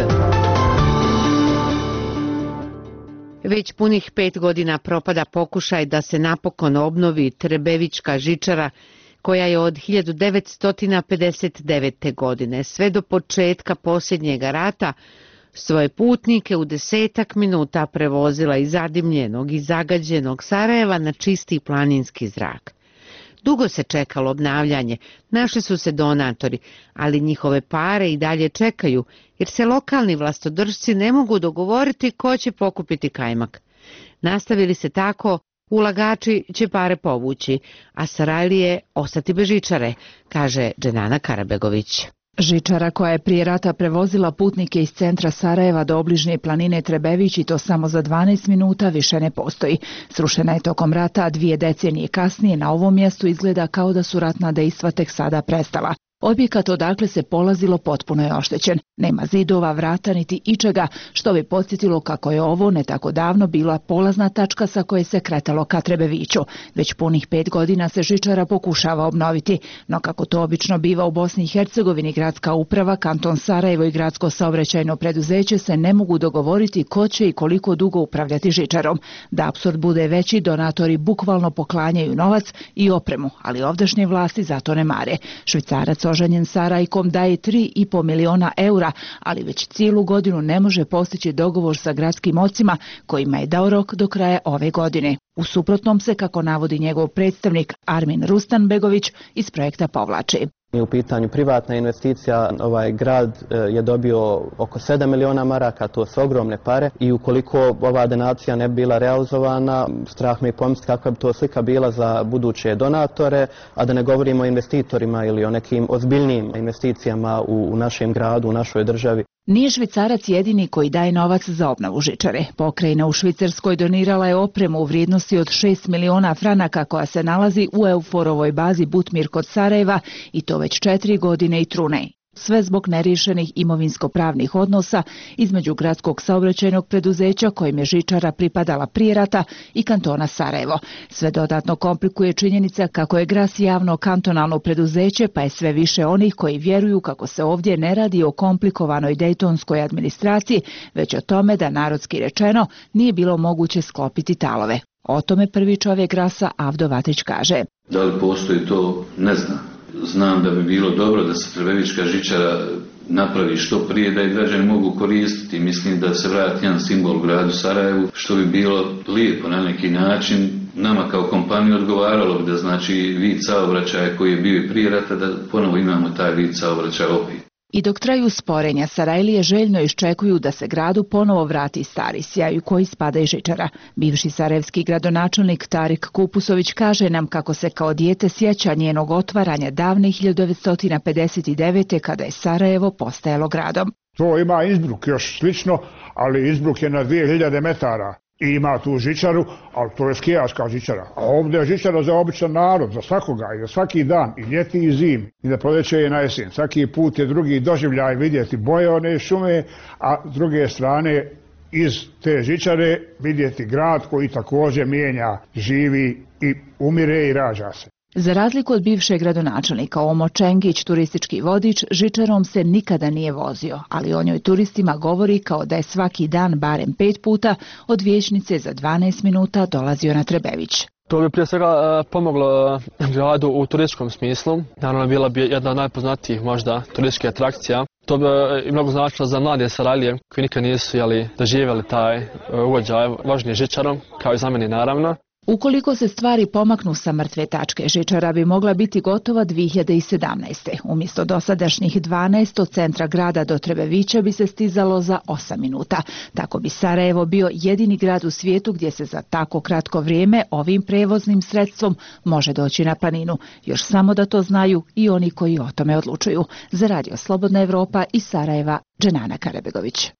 Već punih pet godina propada pokušaj da se napokon obnovi Trebevićka žičara, koja je od hiljadu devetsto pedeset devete. godine sve do početka posljednjeg rata svoje putnike u desetak minuta prevozila iz zadimljenog i zagađenog Sarajeva na čisti planinski zrak. Dugo se čekalo obnavljanje, našli su se donatori, ali njihove pare i dalje čekaju, jer se lokalni vlastodržci ne mogu dogovoriti ko će pokupiti kajmak. Nastavili se tako, ulagači će pare povući, a Sarajlije ostati bez žičare, kaže Dženana Karabegović. Žičara koja je prije rata prevozila putnike iz centra Sarajeva do obližnje planine Trebević i to samo za dvanaest minuta više ne postoji. Srušena je tokom rata, a dvije decenije kasnije na ovom mjestu izgleda kao da su ratna dejstva tek sada prestala. Objekat odakle se polazilo potpuno je oštećen. Nema zidova, vrata niti ičega, što bi podsjetilo kako je ovo ne tako davno bila polazna tačka sa koje se kretalo ka Trebeviću. Već punih pet godina se žičara pokušava obnoviti, no kako to obično biva u Bosni i Hercegovini, gradska uprava, kanton Sarajevo i gradsko saobraćajno preduzeće se ne mogu dogovoriti ko će i koliko dugo upravljati žičarom. Da apsurd bude veći, donatori bukvalno poklanjaju novac i opremu, ali ovdašnje vlasti zato ne mare. Švicarac oženjen Sarajkom daje tri i po miliona eura, ali već cijelu godinu ne može postići dogovor sa gradskim ocima kojima je dao rok do kraja ove godine. U suprotnom se, kako navodi njegov predstavnik Armin Rustanbegović, iz projekta povlači. U pitanju privatna investicija, ovaj grad je dobio oko sedam miliona maraka, to su ogromne pare i ukoliko ova donacija ne bi bila realizovana, strah me i pomisliti kakva bi to slika bila za buduće donatore, a da ne govorimo o investitorima ili o nekim ozbiljnijim investicijama u, u našem gradu, u našoj državi. Nije Švicarac jedini koji daje novac za obnovu žičare. Pokrajina u Švicarskoj donirala je opremu u vrijednosti od šest miliona franaka koja se nalazi u Euforovoj bazi Butmir kod Sarajeva i to već četiri godine i trune. Sve zbog neriješenih imovinsko-pravnih odnosa između gradskog saobraćajnog preduzeća kojim je žičara pripadala prije rata i kantona Sarajevo. Sve dodatno komplikuje činjenica kako je Gras javno kantonalno preduzeće, pa je sve više onih koji vjeruju kako se ovdje ne radi o komplikovanoj dejtonskoj administraciji, već o tome da, narodski rečeno, nije bilo moguće sklopiti talove. O tome prvi čovjek Grasa Avdo Vatić kaže. Da li postoji to, ne znam. Znam da bi bilo dobro da se Trebevićka žičara napravi što prije, da je građani mogu koristiti. Mislim da se vrati jedan simbol u gradu Sarajevu, što bi bilo lijepo na neki način. Nama kao kompaniju odgovaralo bi da znači vid saobraćaja koji je bio i prije rata, da ponovo imamo taj vid saobraćaja opet. I dok traju sporenja, Sarajlije željno iščekuju da se gradu ponovo vrati stari sjaj u koji spada i žičara. Bivši sarajevski gradonačelnik Tarik Kupusović kaže nam kako se kao dijete sjeća njenog otvaranja davne hiljadu devetsto pedeset devete. kada je Sarajevo postajalo gradom. To ima Innsbruck još slično, ali Innsbruck je na dvije hiljade metara. I ima tu žičaru, ali to je skijaška žičara. A ovdje je žičara za običan narod, za svakoga i za svaki dan, i ljeti i zim, i da proljeće i na jesen. Svaki put je drugi doživljaj vidjeti boje one šume, a s druge strane iz te žičare vidjeti grad koji također mijenja, živi i umire i rađa se. Za razliku od bivšeg gradonačelnika Omo Čengić, turistički vodič, žičarom se nikada nije vozio, ali o njoj turistima govori kao da je svaki dan barem pet puta od Vijećnice za dvanaest minuta dolazio na Trebević. To bi prije svega pomoglo gradu u turističkom smislu. Naravno, bila bi jedna od najpoznatijih možda turističkih atrakcija. To bi i mnogo značilo za mlade Sarajlije koji nikad nisu jeli, doživjeli taj ugođaj vožnje žičarom, kao i za mene naravno. Ukoliko se stvari pomaknu sa mrtve tačke, žičara bi mogla biti gotova dvije hiljade sedamnaeste. Umjesto dosadašnjih dvanaest od centra grada do Trebevića bi se stizalo za osam minuta. Tako bi Sarajevo bio jedini grad u svijetu gdje se za tako kratko vrijeme ovim prevoznim sredstvom može doći na planinu. Još samo da to znaju i oni koji o tome odlučuju. Za Radio Slobodna Evropa iz Sarajeva, Dženana Karabegović.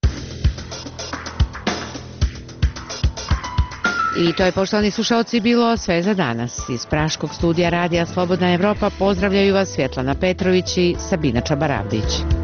I to je, poštovani slušalci, bilo sve za danas. Iz Praškog studija Radija Slobodna Evropa pozdravljaju vas Svjetlana Petrović i Sabina Čabarabdić.